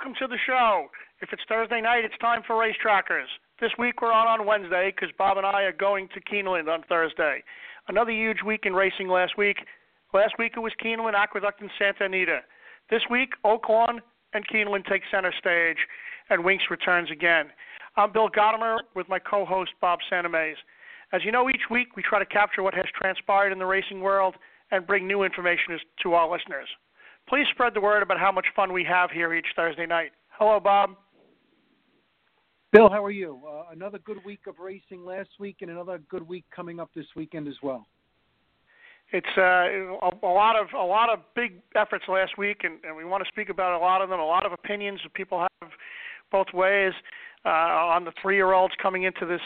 welcome to the show. If it's Thursday night, it's time for Race Trackers. This week we're on Wednesday because Bob and I are going to Keeneland on Thursday. Another huge week in racing last week. Last week it was Keeneland, Aqueduct, and Santa Anita. This week, Oaklawn and Keeneland take center stage, and Winks returns again. I'm Bill Gottimer with my co-host Bob Santamaze. As you know, each week we try to capture what has transpired in the racing world and bring new information to our listeners. Please spread the word about how much fun we have here each Thursday night. Hello, Bob. Bill, how are you? Another good week of racing last week and another good week coming up this weekend as well. It's a lot of big efforts last week, and we want to speak about a lot of them, a lot of opinions that people have both ways on the 3-year-olds coming into this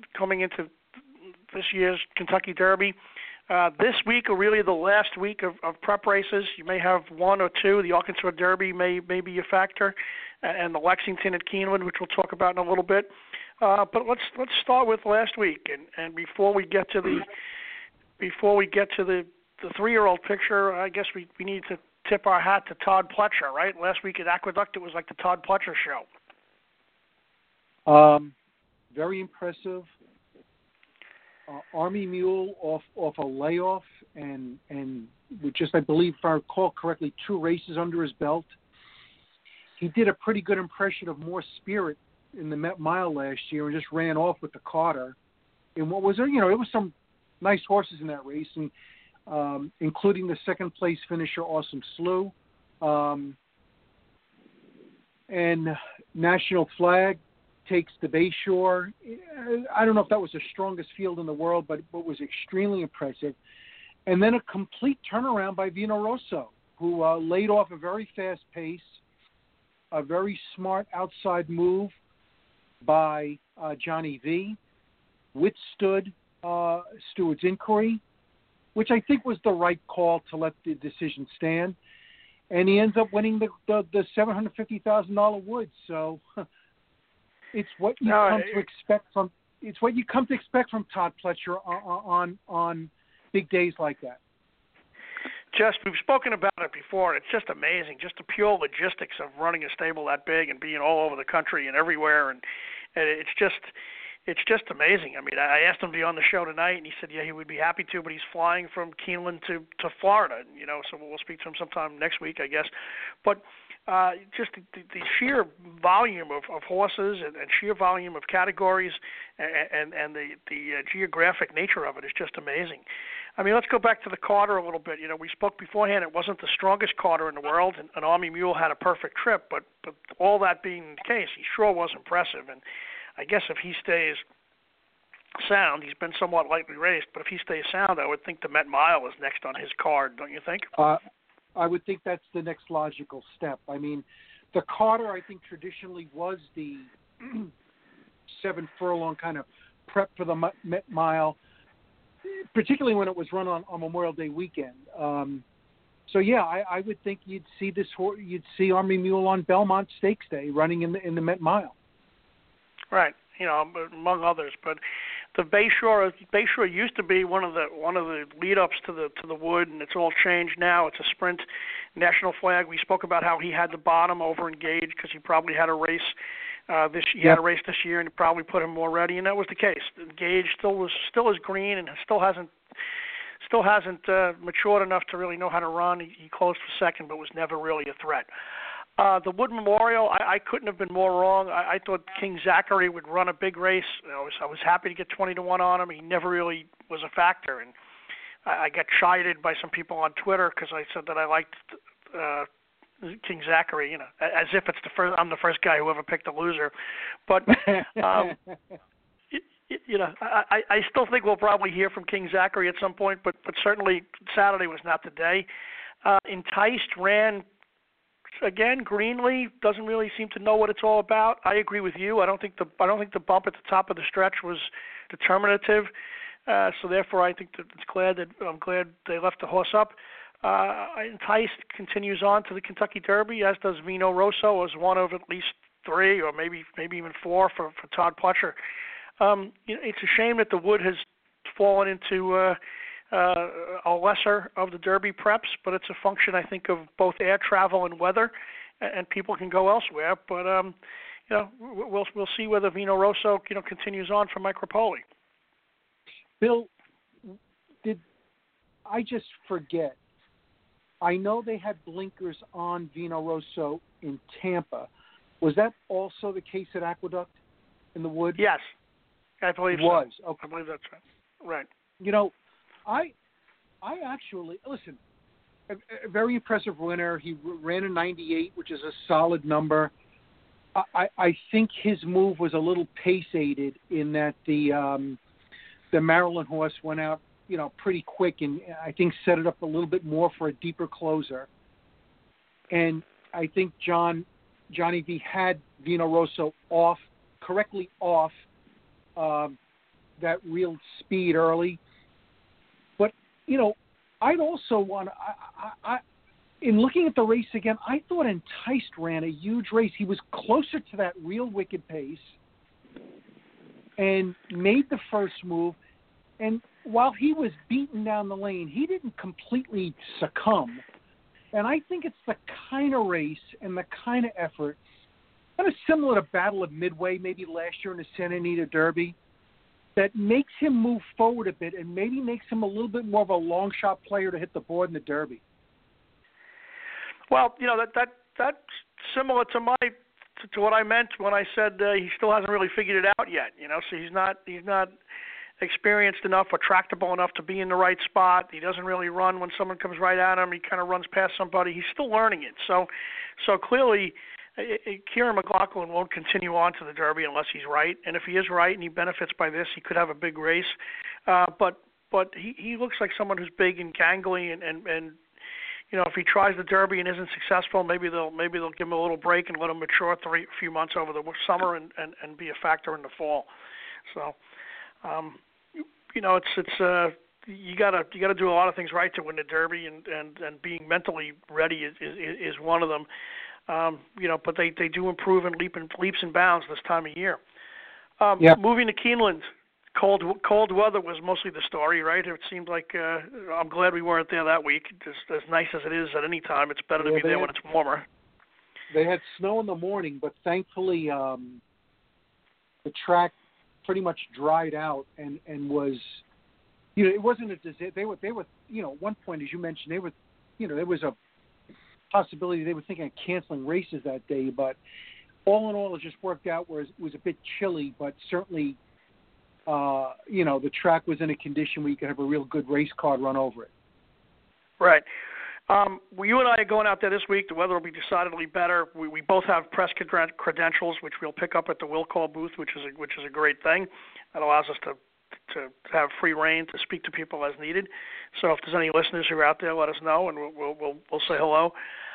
year's Kentucky Derby. This week, or really the last week of prep races, you may have one or two. The Arkansas Derby may be a factor, and the Lexington at Keeneland, which we'll talk about in a little bit. But let's start with last week, and before we get to the 3-year-old picture, I guess we need to tip our hat to Todd Pletcher, right? Last week at Aqueduct, it was like the Todd Pletcher show. Very impressive. Army Mule off a layoff and with just, I believe, if I recall correctly, 2 races under his belt. He did a pretty good impression of More Spirit in the Met Mile last year and just ran off with the Carter. And what was there? It was some nice horses in that race, and including the second place finisher, Awesome Slew, and National Flag takes the Bayshore. I don't know if that was the strongest field in the world, but it was extremely impressive. And then a complete turnaround by Vino Rosso, who laid off a very fast pace, a very smart outside move by Johnny V, withstood Stewart's inquiry, which I think was the right call to let the decision stand. And he ends up winning the $750,000 Woods. So it's what you come to expect from. It's what you come to expect from Todd Pletcher on big days like that. We've spoken about it before. It's just amazing, just the pure logistics of running a stable that big and being all over the country and everywhere, and it's just amazing. I mean, I asked him to be on the show tonight, and he said, yeah, he would be happy to, but he's flying from Keeneland to Florida, so we'll speak to him sometime next week, I guess. But just the sheer volume of horses and sheer volume of categories and the geographic nature of it is just amazing. I mean, let's go back to the Carter a little bit. We spoke beforehand, it wasn't the strongest Carter in the world, and an Army Mule had a perfect trip, but all that being the case, he sure was impressive. And I guess if he stays sound, he's been somewhat lightly raced, but if he stays sound, I would think the Met Mile is next on his card, don't you think? I would think that's the next logical step. I mean, the Carter, I think, traditionally was the 7-furlong kind of prep for the Met Mile, particularly when it was run on Memorial Day weekend. So yeah, I would think you'd see Army Mule on Belmont Stakes Day running in the Met Mile. Right, among others, but the Bayshore used to be one of the lead-ups to the Wood, and it's all changed now. It's a sprint. National Flag. We spoke about how he had the bottom over Engage because he probably had a race had a race this year, and it probably put him more ready, and that was the case. Engage still is green and still hasn't matured enough to really know how to run. He closed for second, but was never really a threat. The Wood Memorial, I couldn't have been more wrong. I thought King Zachary would run a big race. I was happy to get 20-1 on him. He never really was a factor, and I got chided by some people on Twitter because I said that I liked King Zachary, as if I'm the first guy who ever picked a loser. But I still think we'll probably hear from King Zachary at some point, but certainly Saturday was not the day. Enticed ran. Again, Greenlee doesn't really seem to know what it's all about. I agree with you. I don't think the bump at the top of the stretch was determinative. So therefore, I think that I'm glad they left the horse up. Enticed continues on to the Kentucky Derby, as does Vino Rosso, as one of at least 3 or maybe even 4 for Todd Pletcher. It's a shame that the Wood has fallen into a lesser of the Derby preps, but it's a function, I think, of both air travel and weather. and people can go elsewhere. But we'll see whether Vino Rosso continues on for Mike Rapoli. Bill, did I just forget? I know they had blinkers on Vino Rosso in Tampa. Was that also the case at Aqueduct in the Wood? Yes, I believe was. So. Okay. I believe that's right. I actually listen. A very impressive winner. He ran a 98, which is a solid number. I think his move was a little pace-aided in that the Maryland horse went out, pretty quick, and I think set it up a little bit more for a deeper closer. And I think Johnny V had Vino Rosso correctly off that real speed early. But, I'd also want to, in looking at the race again, I thought Enticed ran a huge race. He was closer to that real wicked pace and made the first move. And while he was beaten down the lane, he didn't completely succumb. And I think it's the kind of race and the kind of effort, kind of similar to Battle of Midway, maybe last year in the Santa Anita Derby, that makes him move forward a bit and maybe makes him a little bit more of a long shot player to hit the board in the Derby. Well, that's similar to what I meant when I said he still hasn't really figured it out yet. So he's not experienced enough or tractable enough to be in the right spot. He doesn't really run when someone comes right at him. He kind of runs past somebody. He's still learning it. So clearly, Kieran McLaughlin won't continue on to the Derby unless he's right. And if he is right and he benefits by this, he could have a big race. But he looks like someone who's big and gangly and if he tries the Derby and isn't successful, maybe they'll give him a little break and let him mature a few months over the summer and be a factor in the fall. So, it's you gotta do a lot of things right to win the Derby, and being mentally ready is one of them. But they do improve in leaps and bounds this time of year. Moving to Keeneland. Cold weather was mostly the story, right? It seemed like I'm glad we weren't there that week. As nice as it is at any time, it's better to be there when it's warmer. They had snow in the morning, but thankfully the track pretty much dried out and was, it wasn't a disaster. They were, at one point, as you mentioned, they were, there was a possibility they were thinking of canceling races that day, but all in all, it just worked out where it was a bit chilly, but certainly. The track was in a condition where you could have a real good race car run over it. Right. You and I are going out there this week. The weather will be decidedly better. We both have press credentials, which we'll pick up at the will call booth, which is a great thing. That allows us to have free reign to speak to people as needed. So if there's any listeners who are out there, let us know, and we'll say hello.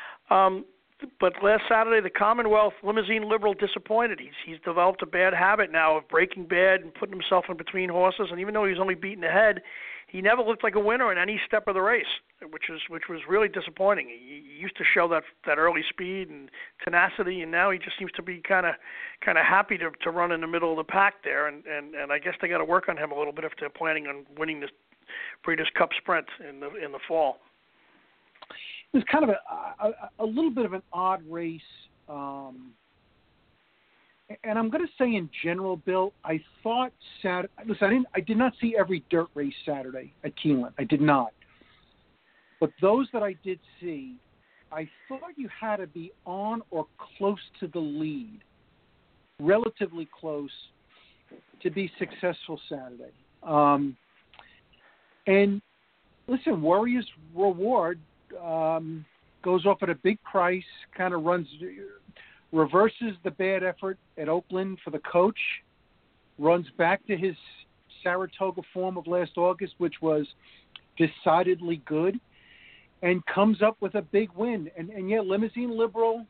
But last Saturday, the Commonwealth Limousine Liberal disappointed. He's developed a bad habit now of breaking bad and putting himself in between horses. And even though he was only beaten ahead, he never looked like a winner in any step of the race, which was really disappointing. He used to show that early speed and tenacity, and now he just seems to be kind of happy to run in the middle of the pack there. And I guess they got to work on him a little bit if they're planning on winning this Breeders' Cup Sprint in the fall. It was kind of a little bit of an odd race, and I'm going to say in general, Bill, I thought Listen, I did not see every dirt race Saturday at Keeneland. I did not, but those that I did see, I thought you had to be on or close to the lead, relatively close, to be successful Saturday. And listen, Warrior's Reward. Goes off at a big price, kind of reverses the bad effort at Oakland for the coach, runs back to his Saratoga form of last August, which was decidedly good, and comes up with a big win. And Limousine Liberal,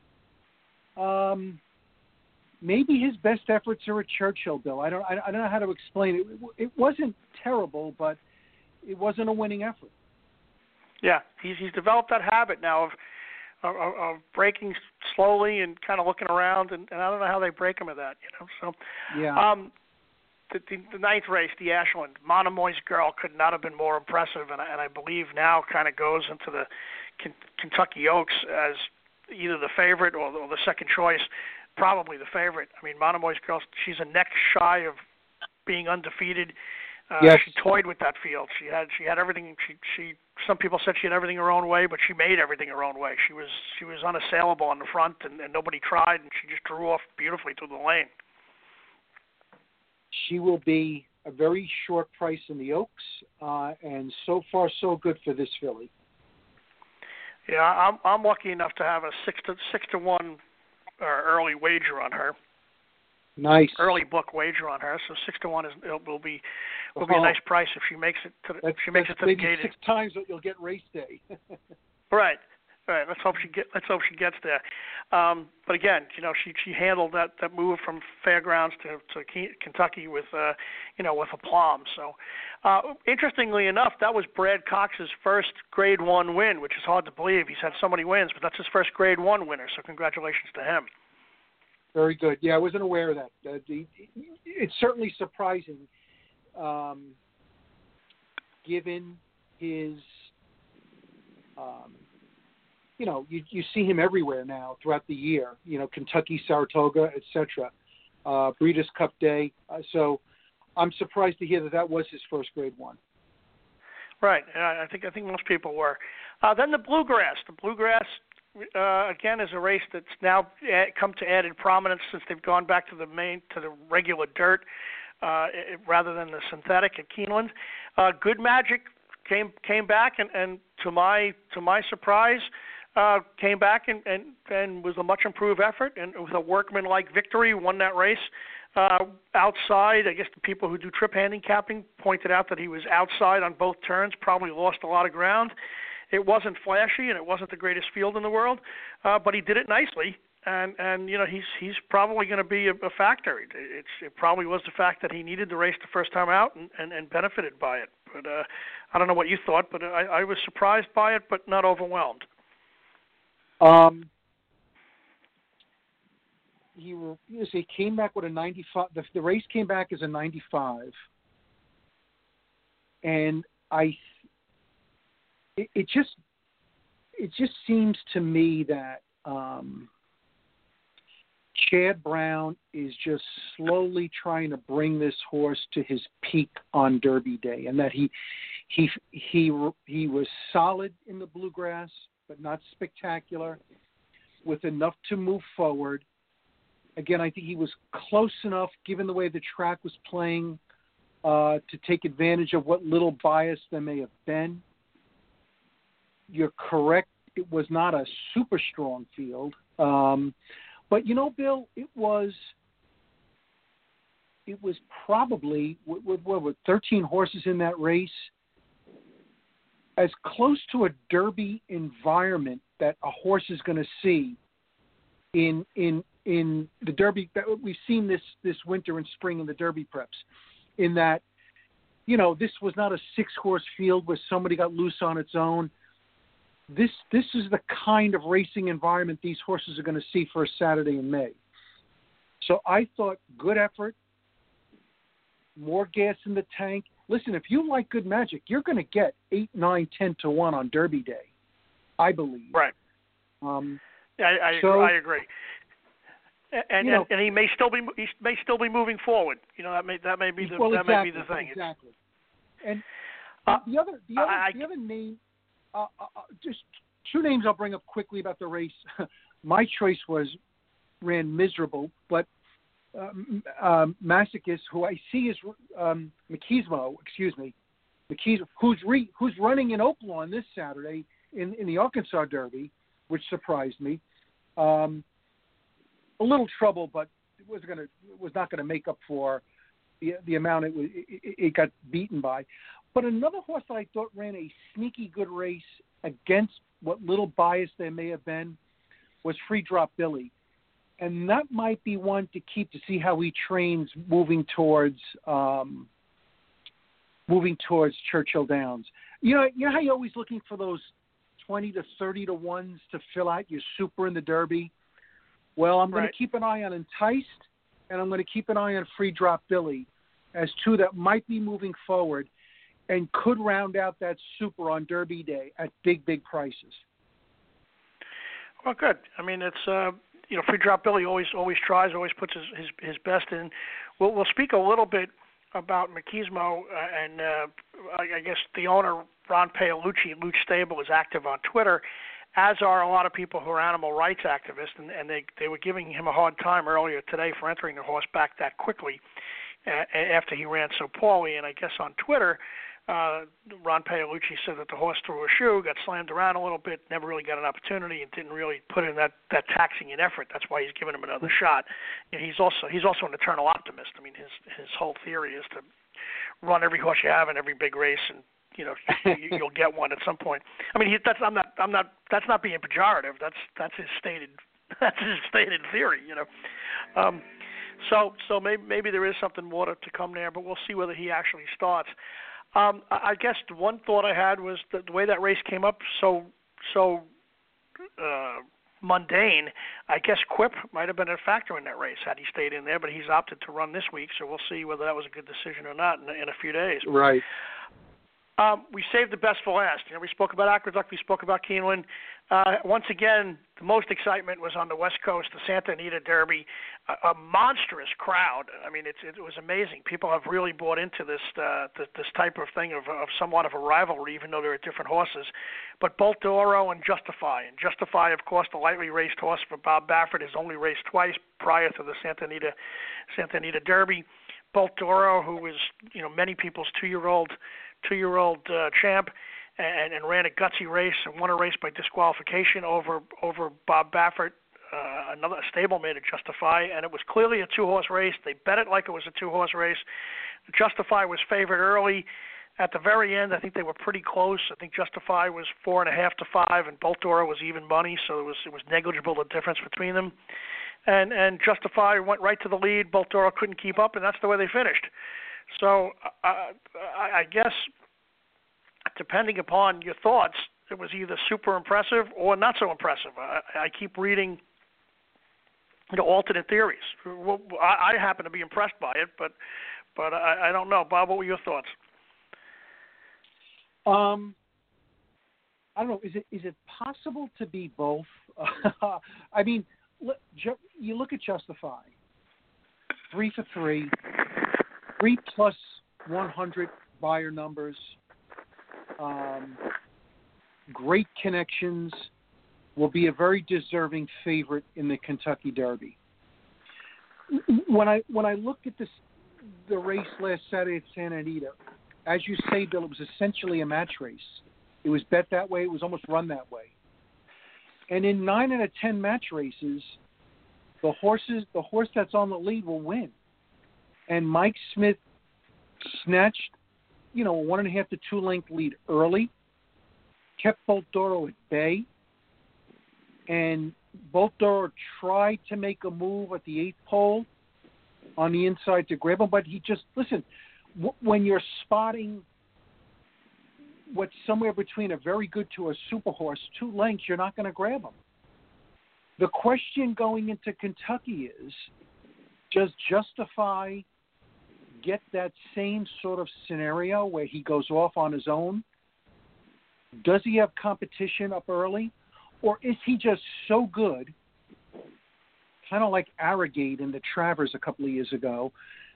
maybe his best efforts are at Churchill, Bill. I don't know how to explain it. It wasn't terrible, but it wasn't a winning effort. Yeah, he's developed that habit now of braking slowly and kind of looking around, and I don't know how they break him of that, So, yeah. The ninth race, the Ashland, Monomoy's Girl could not have been more impressive, and I believe now kind of goes into the Kentucky Oaks as either the favorite or the second choice, probably the favorite. I mean, Monomoy's girl, she's a neck shy of being undefeated. Yes. She toyed with that field. She had everything. She some people said she had everything her own way, but she made everything her own way. She was unassailable on the front, and nobody tried, and she just drew off beautifully through the lane. She will be a very short price in the Oaks, and so far so good for this filly. Yeah, I'm lucky enough to have a 6-1 early wager on her. Nice. Early book wager on her, so 6-1 will be a nice price if she makes it to the, the gated. 6 times what you'll get race day. Right. Let's hope she gets there. But again, she handled that move from Fairgrounds to Kentucky with with aplomb. So, interestingly enough, that was Brad Cox's first Grade 1 win, which is hard to believe. He's had so many wins, but that's his first Grade 1 winner. So, congratulations to him. Very good. Yeah, I wasn't aware of that. It's certainly surprising, given his. You see him everywhere now throughout the year. Kentucky, Saratoga, etc. Breeders' Cup Day. So I'm surprised to hear that was his first Grade 1. Right. I think most people were. Then the Bluegrass. The Bluegrass. Again, is a race that's now come to added prominence since they've gone back to the regular dirt rather than the synthetic at Keeneland. Good Magic came back and to my surprise came back and was a much improved effort and with a workmanlike victory won that race. Outside, I guess the people who do trip handicapping pointed out that he was outside on both turns, probably lost a lot of ground. It wasn't flashy, and it wasn't the greatest field in the world, but he did it nicely, and he's probably going to be a factor. It probably was the fact that he needed the race the first time out and benefited by it. But I don't know what you thought, but I was surprised by it, but not overwhelmed. He came back with a 95. The race came back as a 95, and It just seems to me that Chad Brown is just slowly trying to bring this horse to his peak on Derby Day, and that he was solid in the Bluegrass, but not spectacular, with enough to move forward. Again, I think he was close enough, given the way the track was playing, to take advantage of what little bias there may have been. You're correct. It was not a super strong field. But, Bill, it was probably, with 13 horses in that race, as close to a Derby environment that a horse is going to see in the Derby that we've seen this winter and spring in the Derby preps, in that, this was not a 6-horse field where somebody got loose on its own. This is the kind of racing environment these horses are going to see for a Saturday in May. So I thought good effort, more gas in the tank. Listen, if you like Good Magic, you're going to get 8, 9, 10 to 1 on Derby Day, I believe. Right. I agree. And he may still be moving forward. That may be the thing. Exactly. And the other name. Just 2 names I'll bring up quickly about the race. My choice ran miserable, but Masochist, who I see is Machismo, who's running in Oaklawn this Saturday in the Arkansas Derby, which surprised me. A little trouble, but it was not going to make up for the amount it got beaten by. But another horse that I thought ran a sneaky good race against what little bias there may have been was Free Drop Billy. And that might be one to keep to see how he trains moving towards Churchill Downs. You know how you're always looking for those 20 to 30 to 1s to fill out your super in the Derby? Well, I'm going to keep an eye on Enticed, and I'm going to keep an eye on Free Drop Billy as 2 that might be moving forward and could round out that super on Derby Day at big, big prices. Well, good. I mean, it's Free Drop Billy always tries, always puts his best in. We'll speak a little bit about Machismo, and I guess the owner Ron Paolucci, Luch Stable, is active on Twitter, as are a lot of people who are animal rights activists, and they were giving him a hard time earlier today for entering the horse back that quickly after he ran so poorly. And I guess on Twitter, Ron Paolucci said that the horse threw a shoe, got slammed around a little bit, never really got an opportunity, and didn't really put in that taxing an effort. That's why he's giving him another shot. And he's also an eternal optimist. I mean, his whole theory is to run every horse you have in every big race, and you'll get one at some point. I mean, that's not being pejorative. That's his stated theory. So maybe there is something more to come there, but we'll see whether he actually starts. I guess the one thought I had was that the way that race came up so mundane, I guess Quip might have been a factor in that race had he stayed in there, but he's opted to run this week, so we'll see whether that was a good decision or not in a few days. Right. We saved the best for last. We spoke about Aqueduct, we spoke about Keeneland. Once again, the most excitement was on the West Coast, the Santa Anita Derby, a monstrous crowd. I mean, it was amazing. People have really bought into this type of thing of somewhat of a rivalry, even though they're different horses. But Bolt d'Oro and Justify, of course, the lightly raced horse for Bob Baffert, has only raced twice prior to the Santa Anita Derby. Bolt d'Oro, who was many people's two-year-old champ, and ran a gutsy race and won a race by disqualification over Bob Baffert, another stablemate at Justify, and it was clearly a two-horse race. They bet it like it was a two-horse race. Justify was favored early. At the very end, I think they were pretty close. I think Justify was 4.5 to 5, and Bolt d'Oro was even money, so it was negligible, the difference between them. And Justify went right to the lead. Bolt d'Oro couldn't keep up, and that's the way they finished. So I guess, depending upon your thoughts, it was either super impressive or not so impressive. I keep reading alternate theories. I happen to be impressed by it, but I don't know. Bob, what were your thoughts? I don't know. Is it possible to be both? I mean, you look at Justify, 3 for 3, 3 plus 100 buyer numbers, great connections, will be a very deserving favorite in the Kentucky Derby. When I looked at the race last Saturday at Santa Anita, as you say, Bill, it was essentially a match race. It was bet that way. It was almost run that way. And in 9 out of 10 match races, the horse that's on the lead will win. And Mike Smith snatched, a 1.5 to 2 length lead early, kept Bolt d'Oro at bay, and Bolt d'Oro tried to make a move at the 8th pole on the inside to grab him, but he just, listen, when you're spotting what's somewhere between a very good to a super horse, 2 lengths, you're not going to grab him. The question going into Kentucky is, does Justify get that same sort of scenario where he goes off on his own? Does he have competition up early? Or is he just so good, kind of like Arrogate in the Travers a couple of years ago?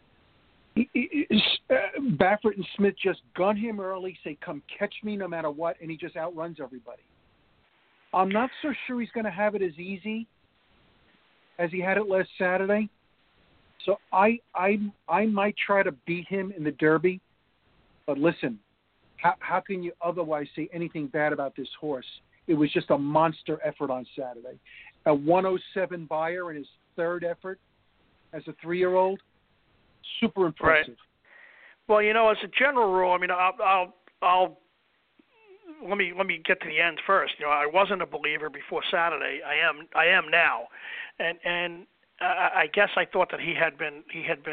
Baffert and Smith just gun him early, say, come catch me no matter what, and he just outruns everybody. I'm not so sure he's going to have it as easy as he had it last Saturday. So I might try to beat him in the Derby. But listen, how can you otherwise say anything bad about this horse? It was just a monster effort on Saturday. A 107 buyer in his third effort as a 3-year-old. Super impressive. Right. Well, as a general rule, I mean, I'll let me get to the end first. I wasn't a believer before Saturday. I am now, and I guess I thought that he had been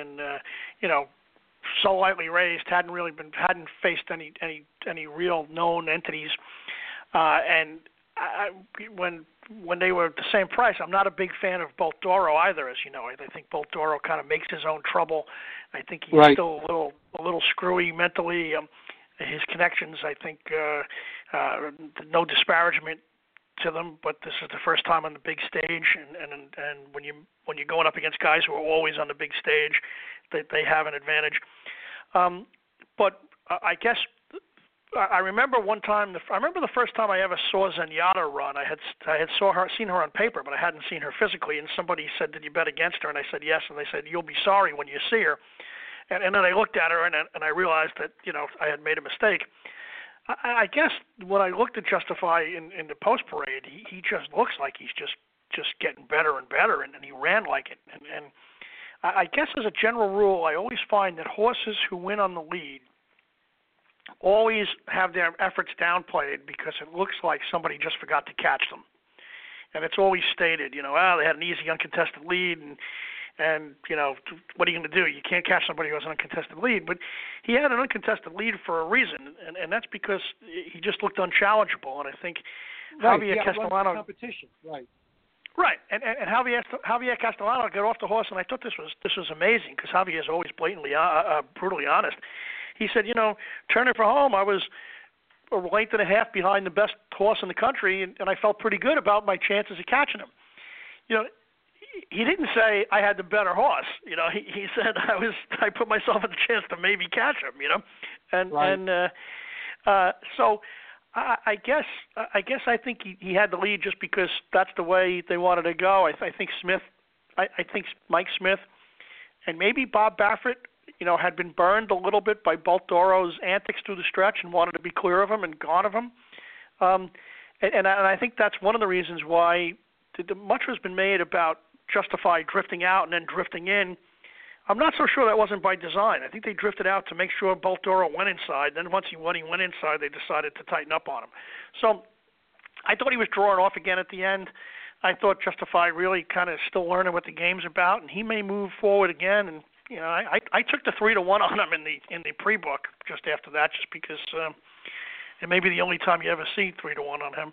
so lightly raised, hadn't faced any real known entities, and when they were the same price, I'm not a big fan of Bolt d'Oro either, as you know. I think Bolt d'Oro kind of makes his own trouble. I think he's still a little screwy mentally. His connections, I think, no disparagement to them, but this is the first time on the big stage, and when you're going up against guys who are always on the big stage, they have an advantage. But I guess I remember one time. I remember the first time I ever saw Zenyatta run. I had seen her on paper, but I hadn't seen her physically. And somebody said, "Did you bet against her?" And I said, "Yes." And they said, "You'll be sorry when you see her." And then I looked at her, and I realized that I had made a mistake. I guess when I looked at Justify in the post parade, he just looks like he's just getting better and better, and he ran like it. And I guess as a general rule, I always find that horses who win on the lead always have their efforts downplayed because it looks like somebody just forgot to catch them. And it's always stated, they had an easy uncontested lead, and what are you going to do? You can't catch somebody who has an uncontested lead. But he had an uncontested lead for a reason, and that's because he just looked unchallengeable. And I think Javier Castellano competition, right. Right, and Javier Castellano got off the horse, and I thought this was amazing because Javier is always blatantly, brutally honest. He said, turning for home, I was a length and a half behind the best horse in the country, and I felt pretty good about my chances of catching him. He didn't say I had the better horse. He said I put myself in the chance to maybe catch him. And right. So I guess I think he had the lead just because that's the way they wanted to go. I think Mike Smith and maybe Bob Baffert, had been burned a little bit by Bolt D'Oro's antics through the stretch and wanted to be clear of him and gone of him. And I think that's one of the reasons why much has been made about Justify drifting out and then drifting in. I'm not so sure that wasn't by design. I think they drifted out to make sure Bolt D'Oro went inside. Then once he went inside, they decided to tighten up on him. So I thought he was drawing off again at the end. I thought Justify really kind of still learning what the game's about, and he may move forward again. And I took the 3-1 on him in the pre-book just after that, just because it may be the only time you ever see 3-1 on him.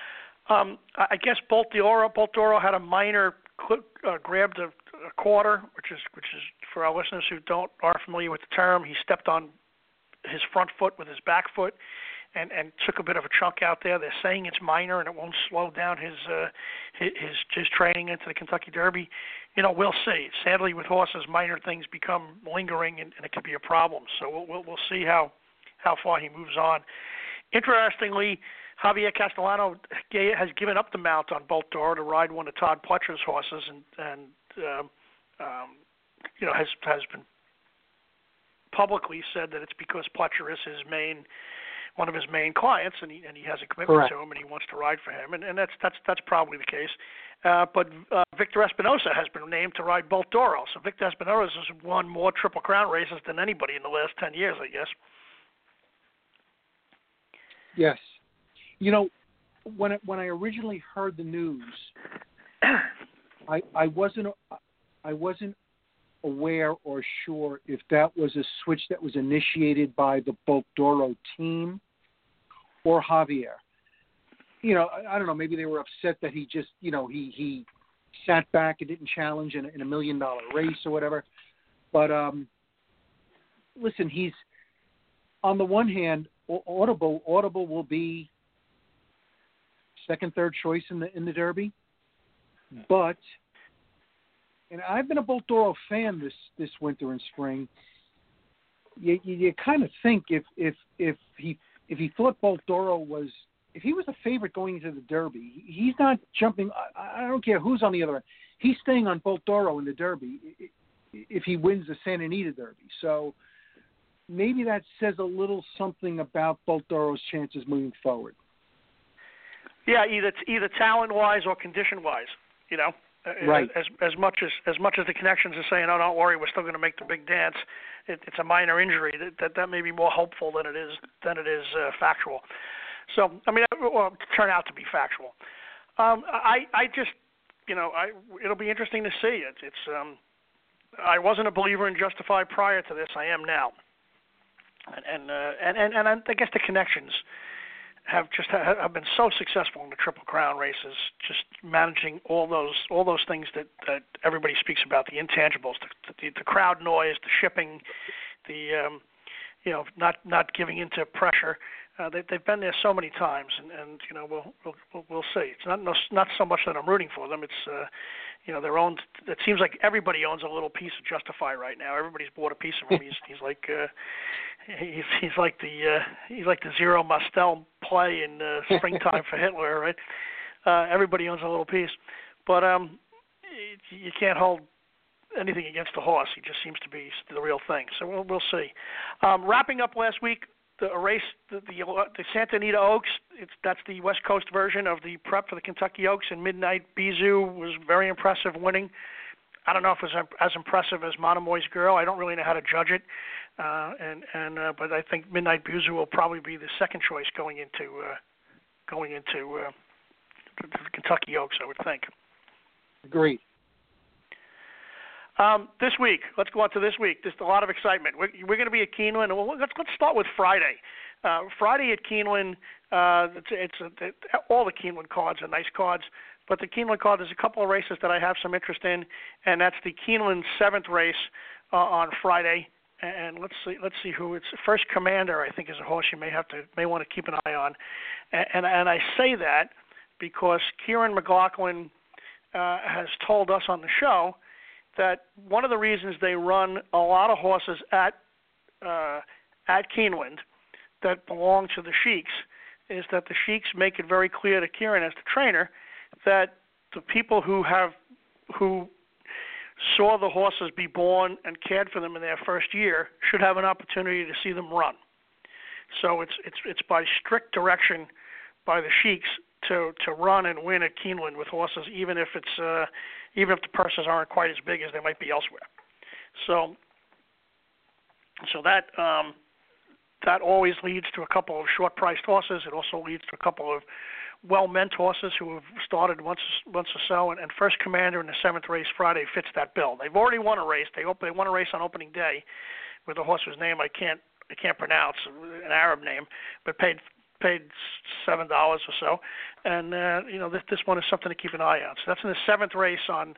I guess Bolt D'Oro had a minor grabbed a quarter, which is for our listeners who are familiar with the term. He stepped on his front foot with his back foot and took a bit of a chunk out there. They're saying it's minor and it won't slow down his training into the Kentucky Derby. We'll see. Sadly, with horses, minor things become lingering and it could be a problem. So we'll see how far he moves on. Interestingly, Javier Castellano has given up the mount on Bolt D'Oro to ride one of Todd Pletcher's horses, and has been publicly said that it's because Pletcher is one of his main clients, and he has a commitment Correct. to him, and he wants to ride for him, and that's probably the case. But Victor Espinosa has been named to ride Bolt D'Oro, so Victor Espinosa has won more Triple Crown races than anybody in the last 10 years, I guess. Yes. When I originally heard the news, I wasn't aware or sure if that was a switch that was initiated by the Bolt D'Oro team or Javier. I don't know. Maybe they were upset that he just, he sat back and didn't challenge in a $1 million race or whatever. But listen, he's on the one hand, Audible will be second, third choice in the Derby, but, and I've been a Bolt D'Oro fan this winter and spring. You kind of think if he thought Bolt D'Oro was, if he was a favorite going into the Derby, he's not jumping. I don't care who's on the other end. He's staying on Bolt D'Oro in the Derby if he wins the Santa Anita Derby. So maybe that says a little something about Bolt D'Oro's chances moving forward. Yeah, either talent-wise or condition-wise, Right. As much as the connections are saying, "Oh, don't worry, we're still going to make the big dance." It's a minor injury that may be more hopeful than it is factual. So I mean, it will turn out to be factual. I just, it'll be interesting to see. I wasn't a believer in Justify prior to this. I am now, and I guess the connections have been so successful in the Triple Crown races, just managing all those things that everybody speaks about, the intangibles, the crowd noise, the shipping, the not giving into pressure. They've been there so many times, and we'll see. It's not so much that I'm rooting for them. It's their own. It seems like everybody owns a little piece of Justify right now. Everybody's bought a piece of him. He's like the Zero Mostel play in Springtime for Hitler, right? Everybody owns a little piece, but you can't hold anything against the horse. He just seems to be the real thing. So we'll see. Wrapping up last week, the race, the Santa Anita Oaks. That's the West Coast version of the prep for the Kentucky Oaks. And Midnight Bisou was very impressive, winning. I don't know if it was as impressive as Monomoy's Girl. I don't really know how to judge it. But I think Midnight Bisou will probably be the second choice going into the Kentucky Oaks, I would think. Agreed. This week, let's go on to this week. There's a lot of excitement. We're going to be at Keeneland. Well, let's start with Friday. Friday at Keeneland, all the Keeneland cards are nice cards, but the Keeneland card, there's a couple of races that I have some interest in, and that's the Keeneland 7th race on Friday. And let's see who it's. First Commander, I think, is a horse you may want to keep an eye on. And I say that because Kieran McLaughlin has told us on the show that one of the reasons they run a lot of horses at Keeneland that belong to the Sheiks is that the Sheiks make it very clear to Kieran as the trainer that the people who saw the horses be born and cared for them in their first year should have an opportunity to see them run. So it's by strict direction by the Sheiks to run and win at Keeneland with horses, even if the purses aren't quite as big as they might be elsewhere. So that always leads to a couple of short-priced horses. It also leads to a couple of well-meant horses who have started once or so. And First Commander in the 7th race Friday fits that bill. They've already won a race. They won a race on opening day with a horse whose name I can't pronounce, an Arab name, but paid $7 or so, and this one is something to keep an eye on. So that's in the 7th race on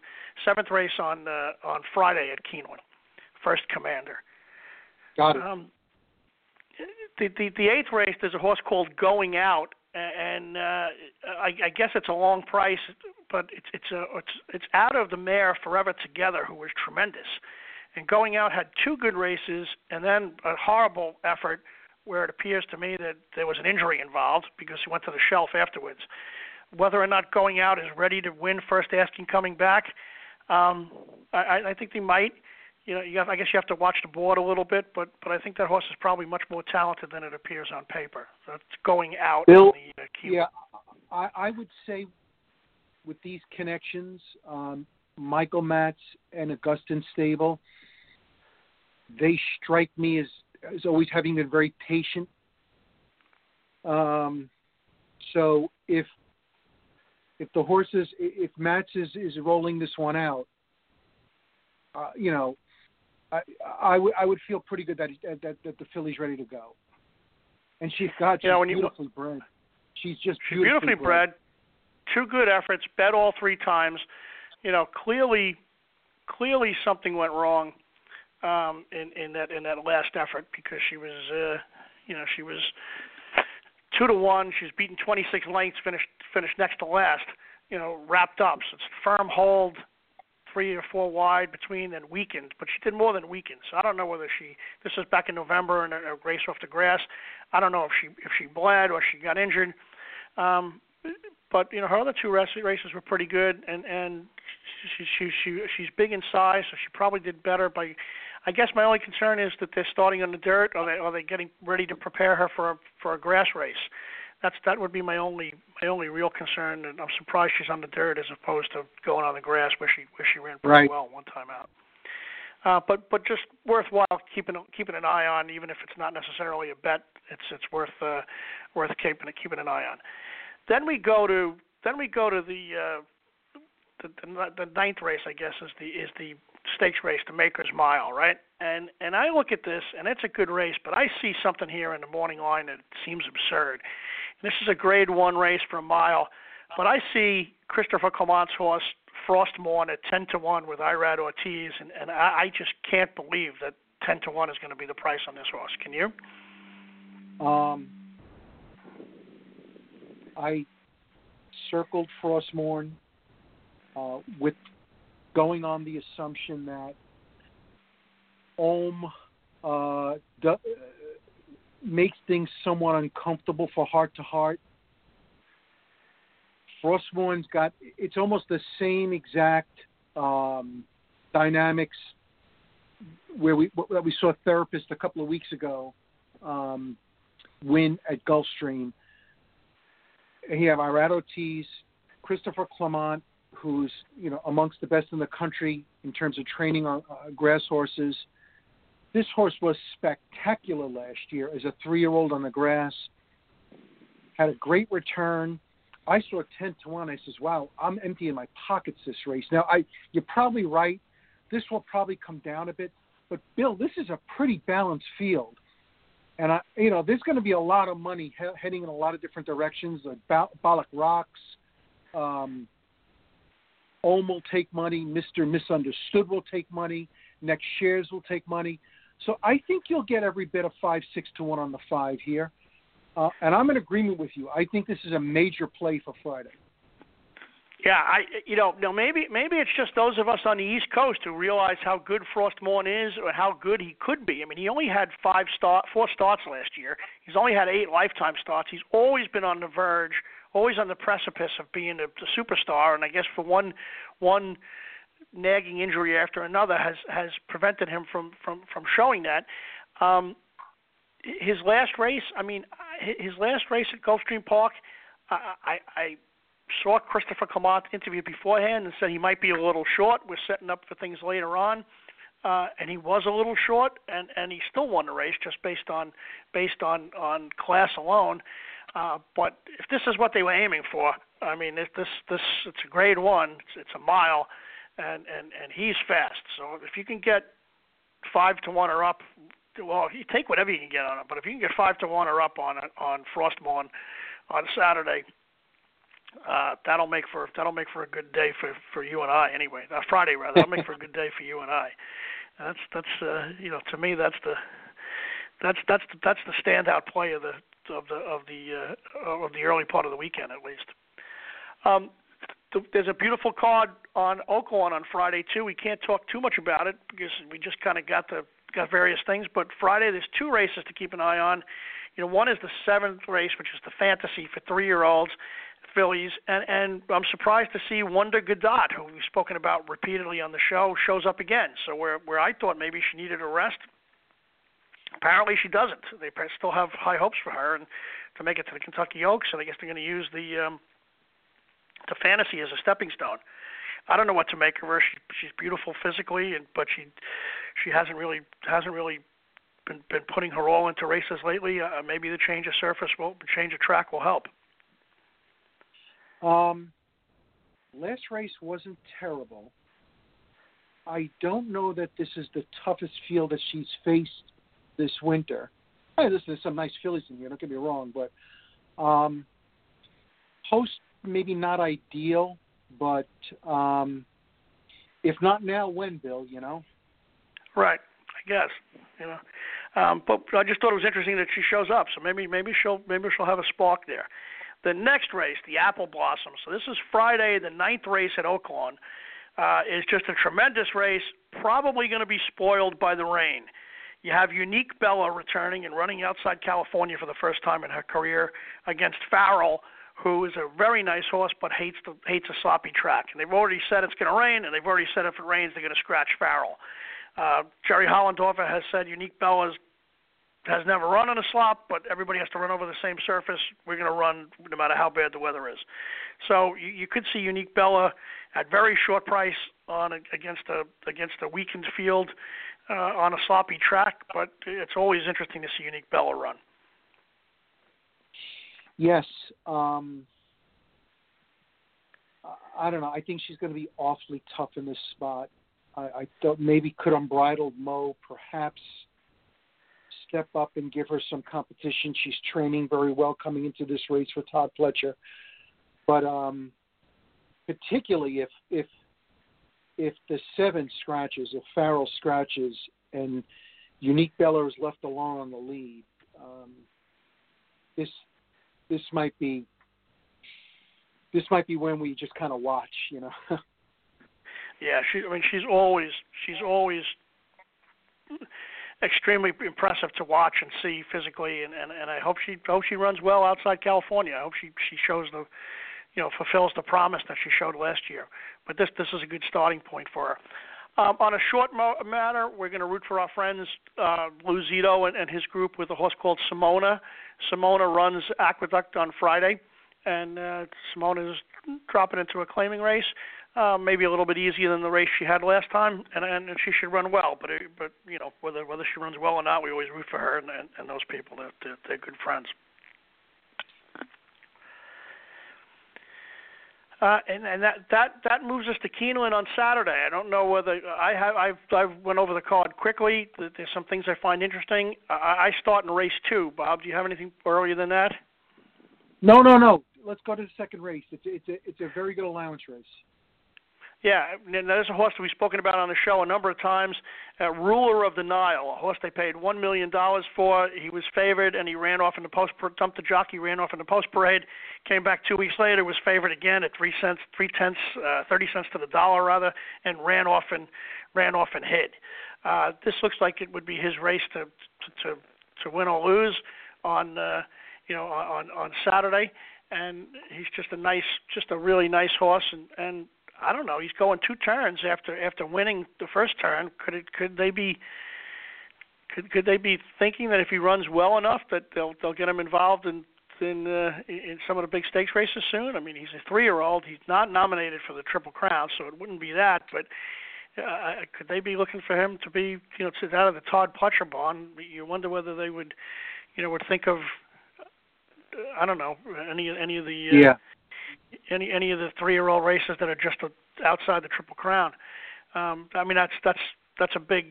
Friday at Keeneland. First Commander. Got it. The 8th race, there's a horse called Going Out, and I guess it's a long price, but it's out of the mare Forever Together, who was tremendous. And Going Out had 2 good races, and then a horrible effort where it appears to me that there was an injury involved because he went to the shelf afterwards. Whether or not Going Out is ready to win First Asking coming back, I think they might. I guess you have to watch the board a little bit, but I think that horse is probably much more talented than it appears on paper. So it's Going Out. Bill, in the yeah, I would say with these connections, Michael Matz and Augustin Stable, they strike me as always having been very patient. So if the horses, if Matz is rolling this one out, I would feel pretty good that the filly's ready to go. And she's beautifully bred. She's just beautifully bred. 2 good efforts, bet all 3 times. Clearly something went wrong in that last effort because she was she was 2-1. She's beaten 26 lengths, finished next to last. Wrapped up. So it's firm hold, 3 or 4 wide between, and weakened. But she did more than weaken. So I don't know whether this was back in November and a race off the grass. I don't know if she bled or she got injured. But her other 2 races were pretty good, and she's big in size, so she probably did better. I guess my only concern is that they're starting on the dirt, or are they getting ready to prepare her for a grass race? That would be my only real concern, and I'm surprised she's on the dirt as opposed to going on the grass where she ran pretty well one time out. But just worthwhile keeping an eye on, even if it's not necessarily a bet. It's worth keeping an eye on. Then we go to the 9th race, I guess, is the stakes race, the Maker's Mile, right? And I look at this, and it's a good race, but I see something here in the morning line that seems absurd. And this is a Grade 1 race for a mile, but I see Christopher Clement's horse Frostmorn at 10-1 with Irad Ortiz, and I just can't believe that 10-1 is going to be the price on this horse. Can you? I circled Frostmorn with going on the assumption that Ohm makes things somewhat uncomfortable for Heart to Heart. Frostmorn's got, it's almost the same exact dynamics where we saw Therapist a couple of weeks ago win at Gulfstream. You have Irad Ortiz, Christopher Clement, who's amongst the best in the country in terms of training on grass horses. This horse was spectacular last year as a 3-year-old on the grass. Had a great return. I saw 10-1. I says, "Wow, I'm emptying my pockets this race." Now, you're probably right. This will probably come down a bit, but Bill, this is a pretty balanced field. And there's going to be a lot of money heading in a lot of different directions. Like Balak Rocks, Ohm will take money. Mr. Misunderstood will take money. Next Shares will take money. So I think you'll get every bit of 5-6-1 on the 5 here. And I'm in agreement with you. I think this is a major play for Friday. Yeah, maybe it's just those of us on the East Coast who realize how good Frostmorn is or how good he could be. I mean, he only had 4 starts last year. He's only had 8 lifetime starts. He's always been on the verge, always on the precipice of being a superstar. And I guess for one nagging injury after another has prevented him from showing that. His last race at Gulfstream Park, I saw Christopher Clement interview beforehand and said he might be a little short. We're setting up for things later on, and he was a little short, and he still won the race just based on class alone. But if this is what they were aiming for, I mean, it's a grade 1, it's a mile, and he's fast. So if you can get 5-1 or up, well, you take whatever you can get on it. But if you can get 5-1 or up on Frostmorn on Saturday. That'll make for a good day for you and I anyway. Friday rather. That'll make for a good day for you and I. That's to me that's the standout play of the early part of the weekend at least. There's a beautiful card on Oaklawn on Friday too. We can't talk too much about it because we just kind of got various things. But Friday there's 2 races to keep an eye on. One is the 7th race, which is the Fantasy for 3-year-olds. Fillies, and I'm surprised to see Wonder Godot, who we've spoken about repeatedly on the show, shows up again. So where I thought maybe she needed a rest, apparently she doesn't. They still have high hopes for her and to make it to the Kentucky Oaks, and I guess they're going to use the Fantasy as a stepping stone. I don't know what to make of her. She's beautiful physically, but she hasn't really been putting her all into races lately. Maybe the change of track will help. Last race wasn't terrible. I don't know that this is the toughest field that she's faced this winter. Hey, listen, there's some nice fillies in here, don't get me wrong, but post maybe not ideal, but if not now, when, Bill, Right, I guess, but I just thought it was interesting that she shows up, so maybe she'll have a spark there. The next race, the Apple Blossom. So this is Friday, the 9th race at Oaklawn. Is just a tremendous race, probably going to be spoiled by the rain. You have Unique Bella returning and running outside California for the first time in her career against Farrell, who is a very nice horse but hates a sloppy track. And they've already said it's going to rain, and they've already said if it rains, they're going to scratch Farrell. Jerry Hollendorfer has said Unique Bella has never run on a slop, but everybody has to run over the same surface. We're going to run no matter how bad the weather is. So you could see Unique Bella at very short price against a weakened field on a sloppy track, but it's always interesting to see Unique Bella run. Yes. I don't know. I think she's going to be awfully tough in this spot. I thought maybe could Unbridled Mo perhaps step up and give her some competition. She's training very well coming into this race for Todd Pletcher. But particularly if the 7 scratches, if Farrell scratches, and Unique Beller is left alone on the lead. This might be when we just kind of watch, you know. Yeah, she's always extremely impressive to watch and see physically, and I hope she runs well outside California. I hope she shows fulfills the promise that she showed last year. But this is a good starting point for her. On a short matter, we're going to root for our friends Lou Zito and his group with a horse called Simona. Simona runs Aqueduct on Friday, and Simona is dropping into a claiming race. Maybe a little bit easier than the race she had last time, and she should run well. But whether she runs well or not, we always root for her and those people. They're good friends. And that moves us to Keeneland on Saturday. I don't know whether I went over the card quickly. There's some things I find interesting. I start in race 2. Bob, do you have anything earlier than that? No. Let's go to the second race. It's a very good allowance race. Yeah, and there's a horse that we've spoken about on the show a number of times, Ruler of the Nile, a horse they paid $1 million for. He was favored, and he ran off in the dumped the jockey, ran off in the post parade, came back 2 weeks later, was favored again at 30 cents to the dollar rather, and ran off and hid. This looks like it would be his race to win or lose on Saturday, and he's just a really nice horse, and I don't know. He's going 2 turns after winning the first turn. Could they be thinking that if he runs well enough that they'll get him involved in some of the big stakes races soon? I mean, he's a 3-year-old. He's not nominated for the Triple Crown, so it wouldn't be that. But could they be looking for him to be out of the Todd Pletcher barn? You wonder whether they would think of I don't know any of the any of the 3-year-old races that are just outside the Triple Crown. I mean, that's a big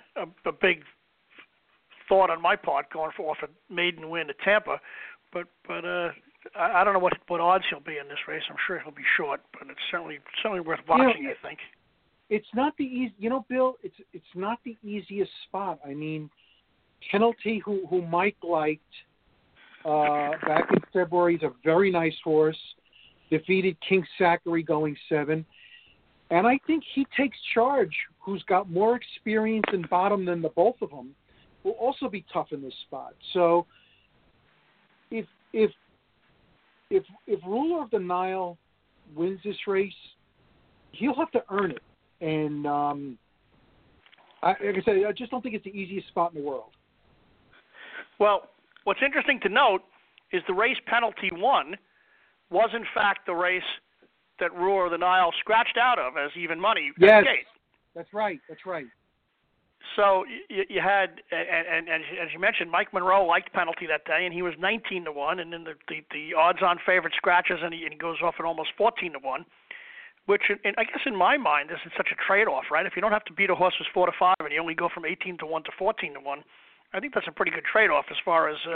thought on my part going off a maiden win at Tampa, but I don't know what odds he'll be in this race. I'm sure he'll be short, but it's certainly worth watching. I think it's not the easy. Bill, it's not the easiest spot. I mean, Penalty, who Mike liked back in February, is a very nice horse. Defeated King Zachary going 7. And I think he takes charge, who's got more experience in bottom than the both of them, will also be tough in this spot. So if Ruler of the Nile wins this race, he'll have to earn it. And like I said, I just don't think it's the easiest spot in the world. Well, what's interesting to note is the race Penalty won was in fact the race that Ruler of the Nile scratched out of as even money. Yes, that's right. So you had, and as you mentioned, Mike Monroe liked Penalty that day, and he was 19-1, and then the odds-on favorite scratches, and he goes off at almost 14-1, which I guess in my mind this is such a trade-off, right? If you don't have to beat a horse who's 4-5, and you only go from 18-1 to 14-1, I think that's a pretty good trade-off as far as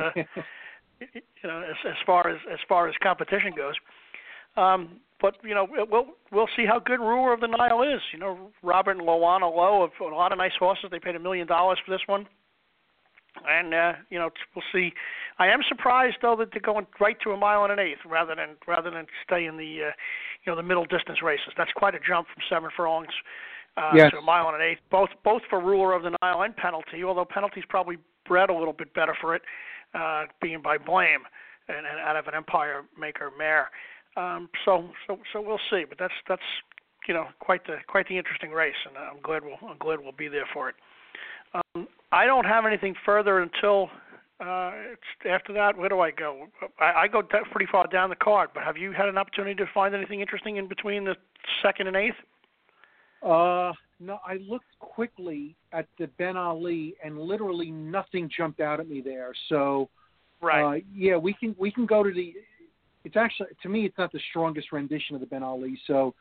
as far as competition goes. But we'll see how good Ruler of the Nile is. Robert and Loana Lowe have a lot of nice horses. They paid $1 million for this one, and we'll see. I am surprised though that they're going right to 1 mile and an eighth rather than stay in the the middle distance races. That's quite a jump from 7 furlongs to 1 mile and an eighth. Both for Ruler of the Nile and Penalty. Although Penalty's probably bred a little bit better for it, being by Blame and out of an Empire Maker mare. So we'll see, but that's quite the interesting race, and I'm glad we'll be there for it. I don't have anything further until after that. Where do I go? I go pretty far down the card, but have you had an opportunity to find anything interesting in between the 2nd and 8th? No, I looked quickly at the Ben Ali, and literally nothing jumped out at me there. So, right, we can go to the. It's actually, to me, it's not the strongest rendition of the Ben Ali. So,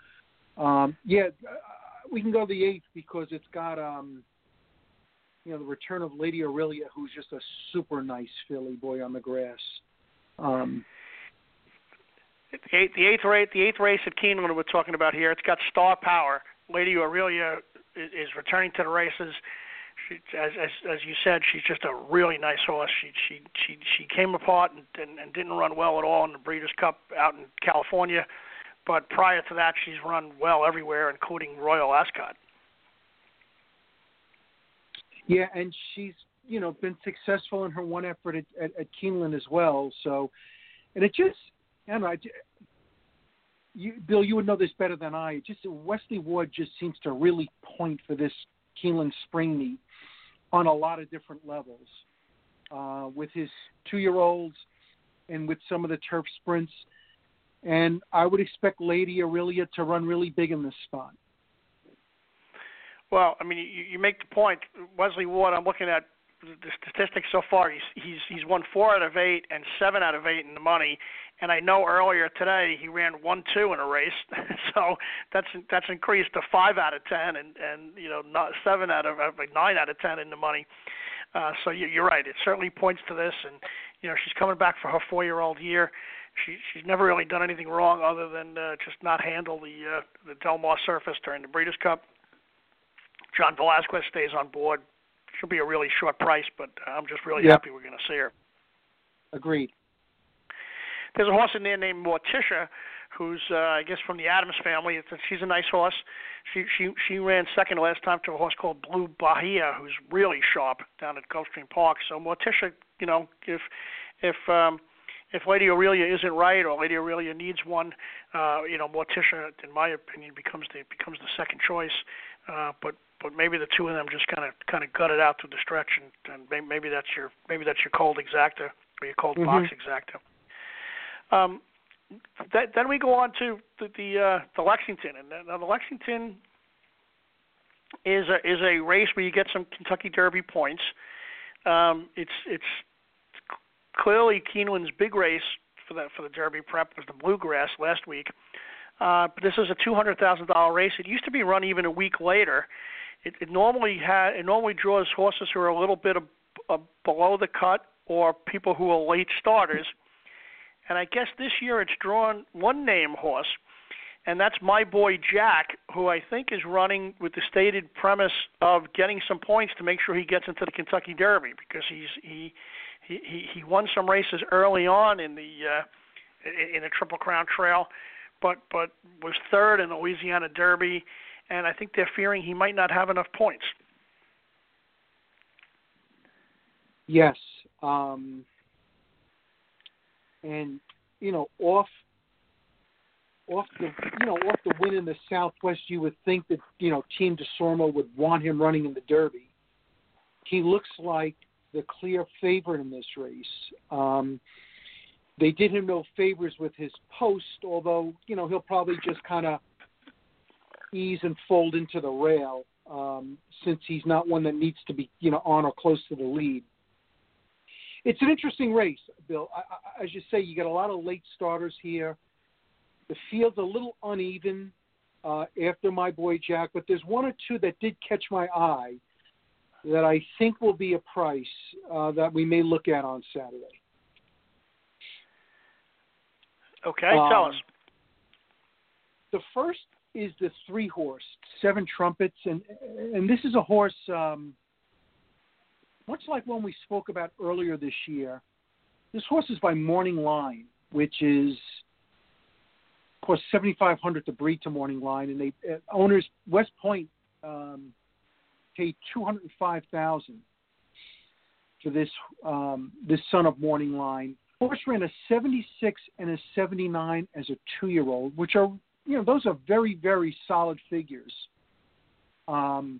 we can go to the 8th because it's got, the return of Lady Aurelia, who's just a super nice filly, boy on the grass. The eighth race at Keeneland we're talking about here. It's got star power. Lady Aurelia is returning to the races. as you said, she's just a really nice horse. She came apart and didn't run well at all in the Breeders' Cup out in California, but prior to that, she's run well everywhere, including Royal Ascot. Yeah, and she's been successful in her one effort at Keeneland as well. So, and it just, I don't know, Bill, you would know this better than I. Just Wesley Ward just seems to really point for this Keeneland spring meet on a lot of different levels, with his 2-year-olds and with some of the turf sprints. And I would expect Lady Aurelia to run really big in this spot. Well, I mean, you make the point. Wesley Ward, I'm looking at the statistics so far. He's won 4 out of 8 and 7 out of 8 in the money. And I know earlier today he ran 1-2 in a race, so that's increased to 5 out of 10 and not 7 out of 9 out of 10 in the money. So you're right. It certainly points to this, and she's coming back for her 4-year-old year. She's never really done anything wrong other than just not handle the Del Mar surface during the Breeders' Cup. John Velasquez stays on board. She'll be a really short price, but I'm just really happy we're going to see her. Agreed. There's a horse in there named Morticia, who's I guess from the Adams family. She's a nice horse. She ran second last time to a horse called Blue Bahia, who's really sharp down at Gulfstream Park. So Morticia, if Lady Aurelia isn't right or Lady Aurelia needs one, Morticia, in my opinion, becomes the second choice. But maybe the two of them just kind of gut it out through the stretch, and maybe that's your cold exacta or your cold box exacta. Then we go on to the Lexington, and now the Lexington is a race where you get some Kentucky Derby points. It's clearly Keeneland's big race for the Derby prep was the Bluegrass last week, but this is a $200,000 race. It used to be run even a week later. It normally draws horses who are a little bit below the cut or people who are late starters. And I guess this year it's drawn one name horse, and that's My Boy Jack, who I think is running with the stated premise of getting some points to make sure he gets into the Kentucky Derby, because he won some races early on in the Triple Crown Trail, but was third in the Louisiana Derby, and I think they're fearing he might not have enough points. Yes. And off the win in the Southwest, you would think that Team DeSormo would want him running in the Derby. He looks like the clear favorite in this race. They did him no favors with his post, although he'll probably just kind of ease and fold into the rail, since he's not one that needs to be on or close to the lead. It's an interesting race, Bill. As you say, you get a lot of late starters here. The field's a little uneven after My Boy Jack, but there's one or two that did catch my eye that I think will be a price that we may look at on Saturday. Okay, tell us. The first is the 3-horse, 7 Trumpets, and this is a horse much like one we spoke about earlier this year. This horse is by Morning Line, which is, of course, $7,500 to breed to Morning Line, and they owners West Point paid $205,000 for this son of Morning Line. Horse ran a 76 and a 79 as a 2-year-old, which are those are very, very solid figures for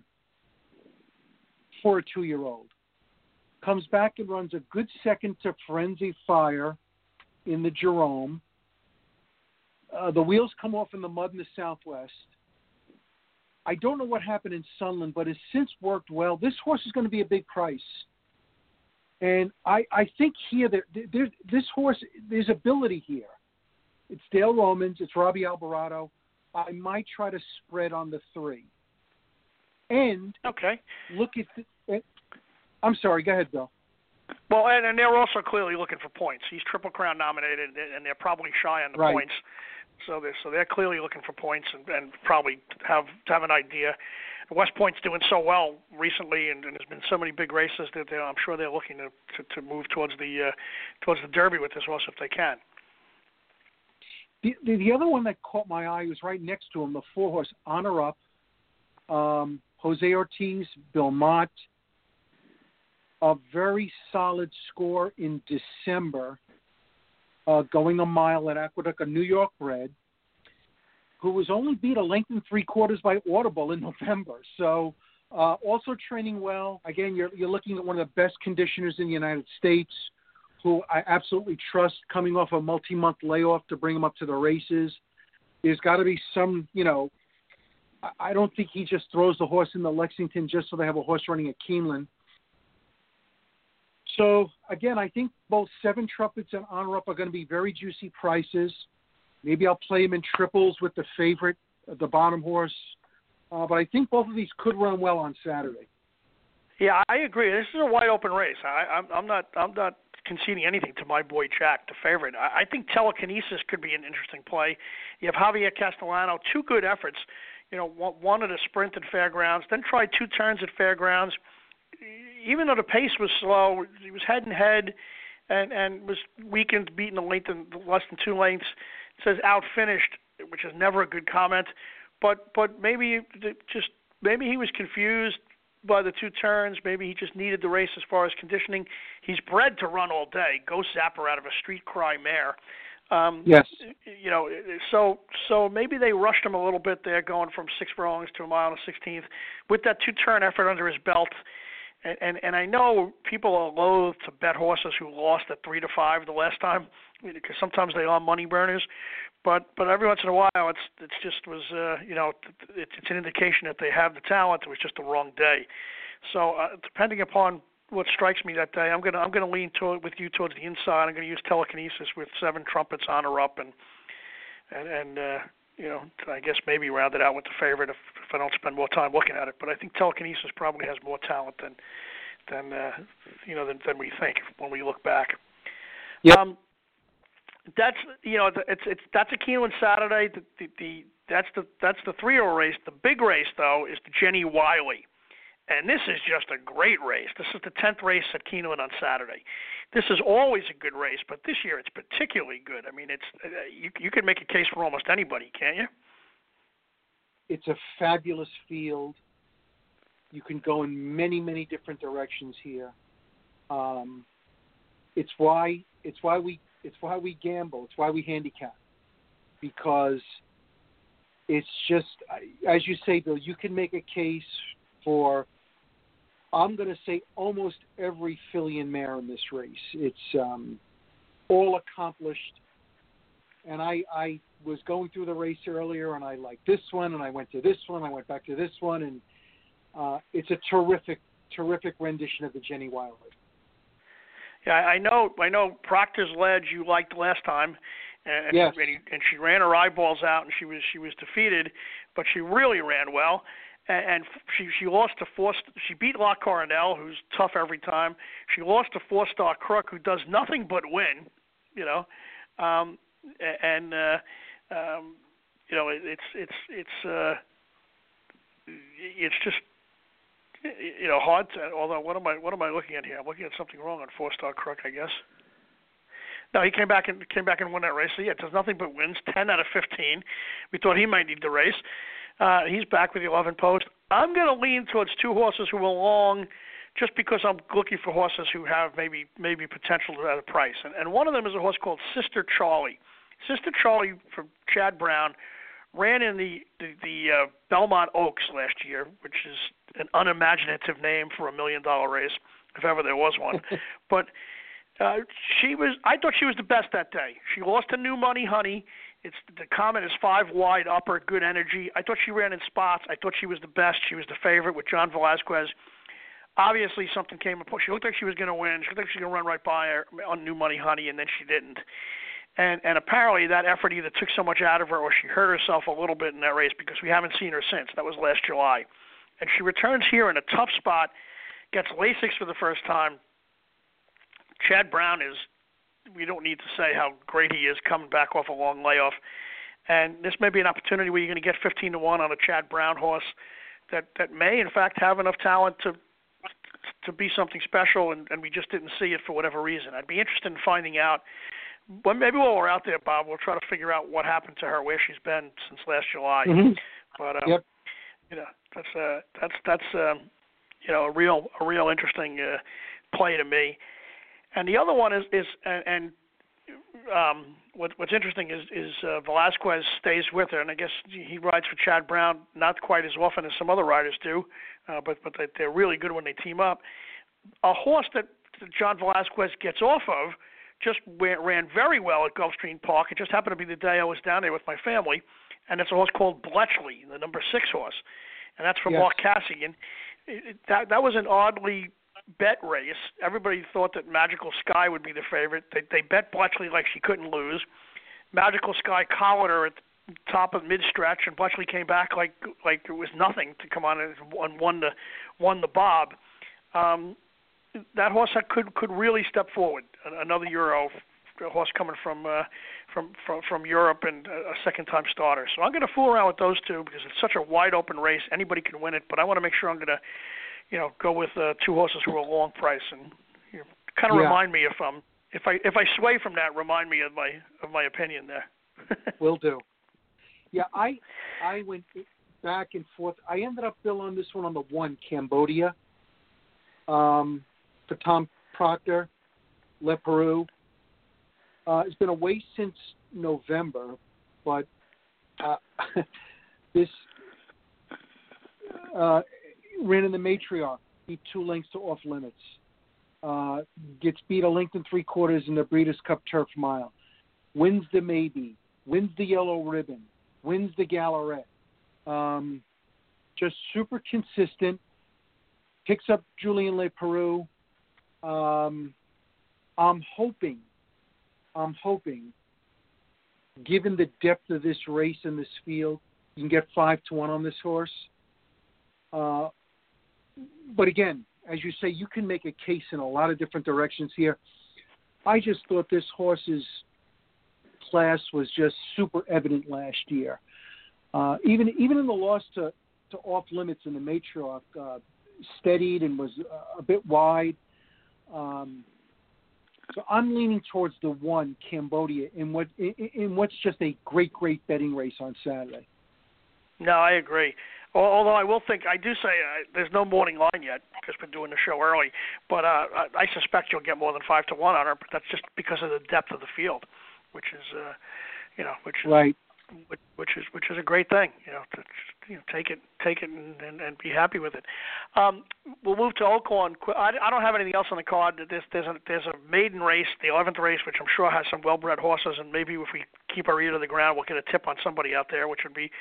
a 2-year-old. Comes back and runs a good second to Frenzy Fire in the Jerome. The wheels come off in the mud in the Southwest. I don't know what happened in Sunland, but has since worked well. This horse is going to be a big price. And I think here, this horse, there's ability here. It's Dale Romans. It's Robbie Alvarado. I might try to spread on the 3. And look at I'm sorry. Go ahead, Bill. Well, and they're also clearly looking for points. He's Triple Crown nominated, and they're probably shy on the points. So they're clearly looking for points and probably have an idea. West Point's doing so well recently, and there's been so many big races that I'm sure they're looking to move towards the Derby with this horse if they can. The other one that caught my eye was right next to him, the 4-horse Honor Up. Jose Ortiz, Bill Mott, a very solid score in December, going a mile at Aqueduct, a New York bred, who was only beat a length and 3/4 by Audible in November. So also training well. Again, you're looking at one of the best conditioners in the United States, who I absolutely trust, coming off a multi-month layoff to bring him up to the races. There's got to be some, I don't think he just throws the horse into Lexington just so they have a horse running at Keeneland. So, again, I think both Seven Trumpets and Honor Up are going to be very juicy prices. Maybe I'll play him in triples with the favorite, the bottom horse. But I think both of these could run well on Saturday. Yeah, I agree. This is a wide open race. I'm not conceding anything to my boy Jack, the favorite. I think Telekinesis could be an interesting play. You have Javier Castellano, 2 good efforts. One at a sprint at Fairgrounds, then tried 2 turns at Fairgrounds. Even though the pace was slow, he was head and head, and was weakened, beaten a length in less than 2 lengths. It says out finished, which is never a good comment. But maybe he was confused by the 2 turns. Maybe he just needed the race as far as conditioning. He's bred to run all day. Ghost Zapper out of a Street Cry mare. Yes. So maybe they rushed him a little bit there, going from 6 furlongs to a mile and a 16th with that 2-turn effort under his belt. And I know people are loath to bet horses who lost at 3-5 the last time, because sometimes they are money burners. But every once in a while, it's just was it's an indication that they have the talent. It was just the wrong day. So depending upon what strikes me that day, I'm gonna lean with you towards the inside. I'm gonna use Telekinesis with 7 Trumpets, Honor Up, and I guess maybe round it out with the favorite if I don't spend more time looking at it. But I think Telekinesis probably has more talent than we think when we look back. Yep. That's that's a Keeneland Saturday. That's the 3-year-old race. The big race though is the Jenny Wiley, and this is just a great race. This is the 10th race at Keeneland on Saturday. This is always a good race, but this year it's particularly good. I mean, it's you can make a case for almost anybody, can't you? It's a fabulous field. You can go in many, many different directions here. It's why we gamble. It's why we handicap, because it's just, as you say, Bill, you can make a case for, I'm going to say, almost every filly and mare in this race. It's all accomplished. And I was going through the race earlier, and I liked this one, and I went to this one, I went back to this one, and it's a terrific, terrific rendition of the Jenny Wiley. Yeah, I know Proctor's Ledge you liked last time, and, yes. and she ran her eyeballs out, and she was defeated, but she really ran well, and she lost to she beat La Coronel, who's tough every time. She lost to 4-Star Crook, who does nothing but win, it's just hard to. Although what am I looking at here? I'm looking at something wrong on 4-Star Crook, I guess. No, he came back and won that race. So yeah, it does nothing but wins. 10 out of 15. We thought he might need the race. He's back with the 11 post. I'm going to lean towards 2 horses who are long, just because I'm looking for horses who have maybe potential at a price. And one of them is a horse called Sister Charlie. Sister Charlie from Chad Brown ran in the Belmont Oaks last year, which is an unimaginative name for $1 million race, if ever there was one. But I thought she was the best that day. She lost to New Money Honey. The comment is 5 wide upper, good energy. I thought she ran in spots. I thought she was the best. She was the favorite with John Velazquez. Obviously, something came up. She looked like she was going to win. She looked like she was going to run right by her on New Money Honey, and then she didn't. And apparently that effort either took so much out of her or she hurt herself a little bit in that race, because we haven't seen her since. That was last July. And she returns here in a tough spot, gets Lasix for the first time. Chad Brown we don't need to say how great he is coming back off a long layoff. And this may be an opportunity where you're going to get 15-1 on a Chad Brown horse that may in fact have enough talent to be something special, and we just didn't see it for whatever reason. I'd be interested in finding out. Well, maybe while we're out there, Bob, we'll try to figure out what happened to her, where she's been since last July. Mm-hmm. But Yep. you know, that's you know, a real interesting play to me. And the other one is what's interesting is Velasquez stays with her, and I guess he rides for Chad Brown not quite as often as some other riders do, but they're really good when they team up. A horse that John Velasquez gets off of just ran very well at Gulfstream Park. It just happened to be the day I was down there with my family, and it's a horse called Bletchley, the number 6 horse, and that's from Mark Cassian. That was an oddly bet race. Everybody thought that Magical Sky would be the favorite. They bet Bletchley like she couldn't lose. Magical Sky collared her at the top of mid-stretch, and Bletchley came back like it was nothing to come on and won the Bob. That horse could really step forward. Another Euro, a horse coming from Europe and a second-time starter. So I'm going to fool around with those two because it's such a wide-open race. Anybody can win it, but I want to make sure I'm going to, go with 2 horses who are long price and kind of remind me if I sway from that. Remind me of my opinion there. Will do. Yeah, I went back and forth. I ended up, Bill, on this one on the 1, Cambodia. For Tom Proctor, Le Peru. It's been away since November, but this ran in the Matriarch, beat 2 lengths to Off Limits. Gets beat 1 3/4 lengths in the Breeders' Cup Turf Mile. Wins the Maybe, wins the Yellow Ribbon, wins the Gallery. Just super consistent. Picks up Julien Le Peru. I'm hoping, given the depth of this race in this field, you can get 5-1 on this horse. But again, as you say, you can make a case in a lot of different directions here. I just thought this horse's class was just super evident last year. Even in the loss to Off Limits in the Matriarch, steadied and was a bit wide. So I'm leaning towards the 1, Cambodia, in what's just a great betting race on Saturday. No, I agree. Although I do say there's no morning line yet because we're doing the show early, but I suspect you'll get more than 5-1 on her, but that's just because of the depth of the field, which is, right. Which is a great thing, take it and be happy with it. We'll move to Oaklawn. I don't have anything else on the card. There's a maiden race, the 11th race, which I'm sure has some well-bred horses, and maybe if we keep our ear to the ground, we'll get a tip on somebody out there, which would be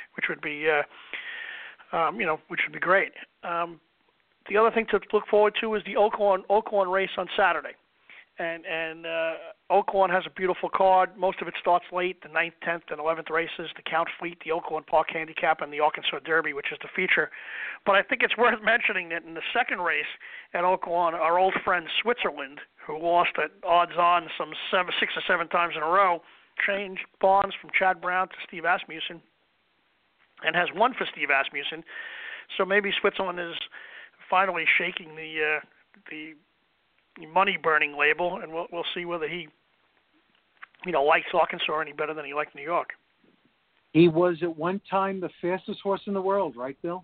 great. The other thing to look forward to is the Oaklawn race on Saturday. And Oaklawn has a beautiful card. Most of it starts late, the 9th, 10th, and 11th races, the Count Fleet, the Oaklawn Park Handicap, and the Arkansas Derby, which is the feature. But I think it's worth mentioning that in the second race at Oaklawn, our old friend Switzerland, who lost at odds-on some 6 or 7 times in a row, changed bonds from Chad Brown to Steve Asmussen and has won for Steve Asmussen. So maybe Switzerland is finally shaking the money-burning label, and we'll see whether he, likes Arkansas any better than he liked New York. He was at one time the fastest horse in the world, right, Bill?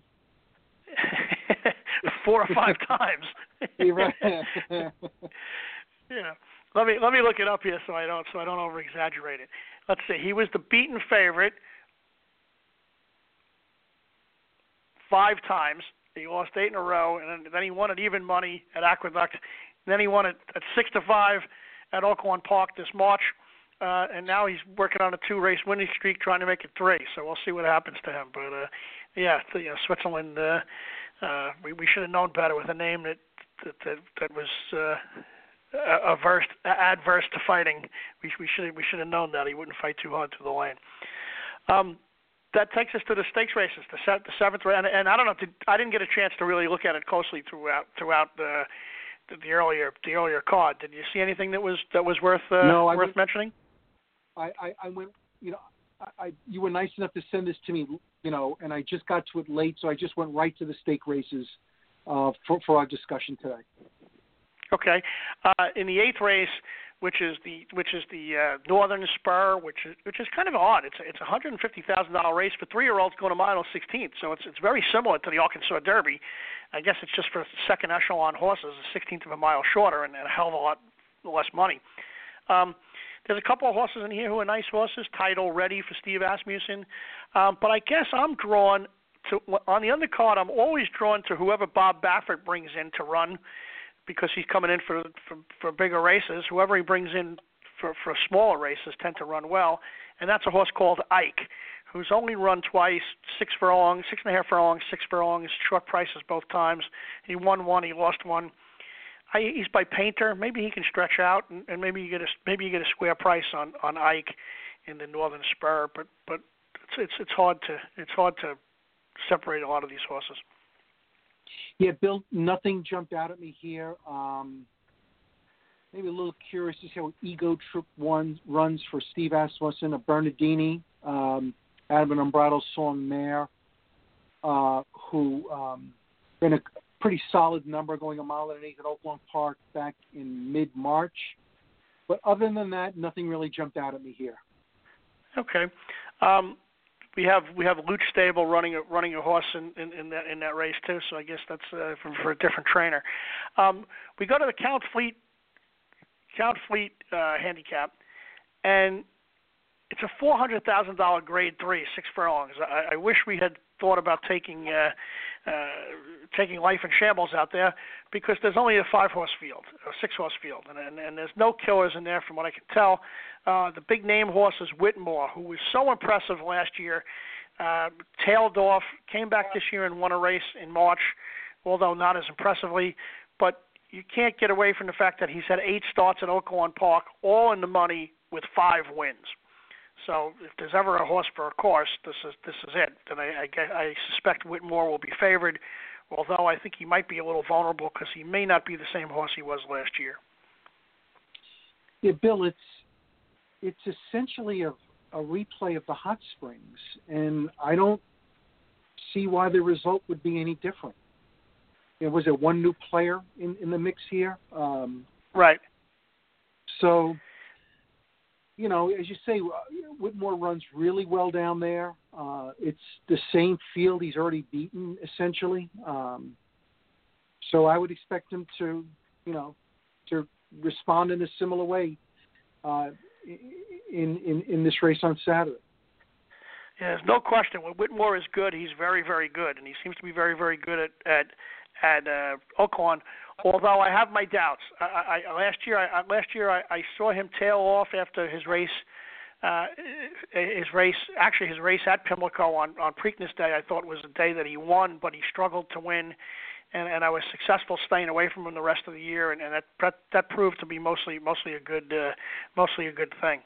4 or 5 times. Right. Let me look it up here so I don't over-exaggerate it. Let's see. He was the beaten favorite 5 times. He lost 8 in a row, and then he won at even money at Aqueduct. Then he won at 6-5 at Oaklawn Park this March, and now he's working on a 2-race winning streak, trying to make it 3. So we'll see what happens to him. But Switzerland, we should have known better with a name that was adverse to fighting. We should have known that he wouldn't fight too hard through the lane. That takes us to the stakes races, the 7th race, and I don't know. I didn't get a chance to really look at it closely throughout the earlier card. Did you see anything that was worth mentioning? I went. You were nice enough to send this to me and I just got to it late, so I just went right to the stake races for our discussion today. Okay. In the 8th race, which is the Northern Spur, which is kind of odd. It's $150,000 race for 3-year-olds going to mile 16th, so it's very similar to the Arkansas Derby. I guess it's just for second echelon horses, a 16th of a mile shorter and a hell of a lot less money. There's a couple of horses in here who are nice horses. Title Ready for Steve Asmussen, but I guess I'm drawn to, on the undercard. I'm always drawn to whoever Bob Baffert brings in to run, because he's coming in for bigger races. Whoever he brings in for smaller races tend to run well, and that's a horse called Ike, who's only run twice, 6.5 furlongs, 6 furlongs, short prices both times. He won one, he lost one. He's by Painter. Maybe he can stretch out, and maybe you get a square price on Ike in the Northern Spur. But it's hard to separate a lot of these horses. Yeah, Bill, nothing jumped out at me here. Maybe a little curious to see how Ego Trip 1 runs for Steve Asmussen, a Bernardini, out of an Unbridled Song mare, who ran a pretty solid number going a mile and an eighth at Oaklawn Park back in mid-March. But other than that, nothing really jumped out at me here. Okay. We have Luch Stable running a horse in that race too. So I guess that's for a different trainer. We go to the Count Fleet handicap, and it's a $400,000 Grade 3, 6 furlongs. I wish we had thought about taking Life in Shambles out there, because there's only a 5-horse field, a 6-horse field, and there's no killers in there from what I can tell. The big name horse is Whitmore, who was so impressive last year, tailed off, came back this year and won a race in March, although not as impressively. But you can't get away from the fact that he's had 8 starts at Oaklawn Park, all in the money with 5 wins. So if there's ever a horse for a course, this is it. And I suspect Whitmore will be favored, although I think he might be a little vulnerable because he may not be the same horse he was last year. Yeah, Bill, it's essentially a replay of the Hot Springs, and I don't see why the result would be any different. Was there one new player in the mix here? Right. So, as you say, Whitmore runs really well down there. It's the same field he's already beaten, essentially. So I would expect him to respond in a similar way in this race on Saturday. Yeah, there's no question. When Whitmore is good, he's very, very good, and he seems to be very, very good at Oaklawn. Although I have my doubts. Last year I saw him tail off after his race at Pimlico on Preakness Day. I thought was the day that he won, but he struggled to win, and I was successful staying away from him the rest of the year, and that proved to be mostly a good thing.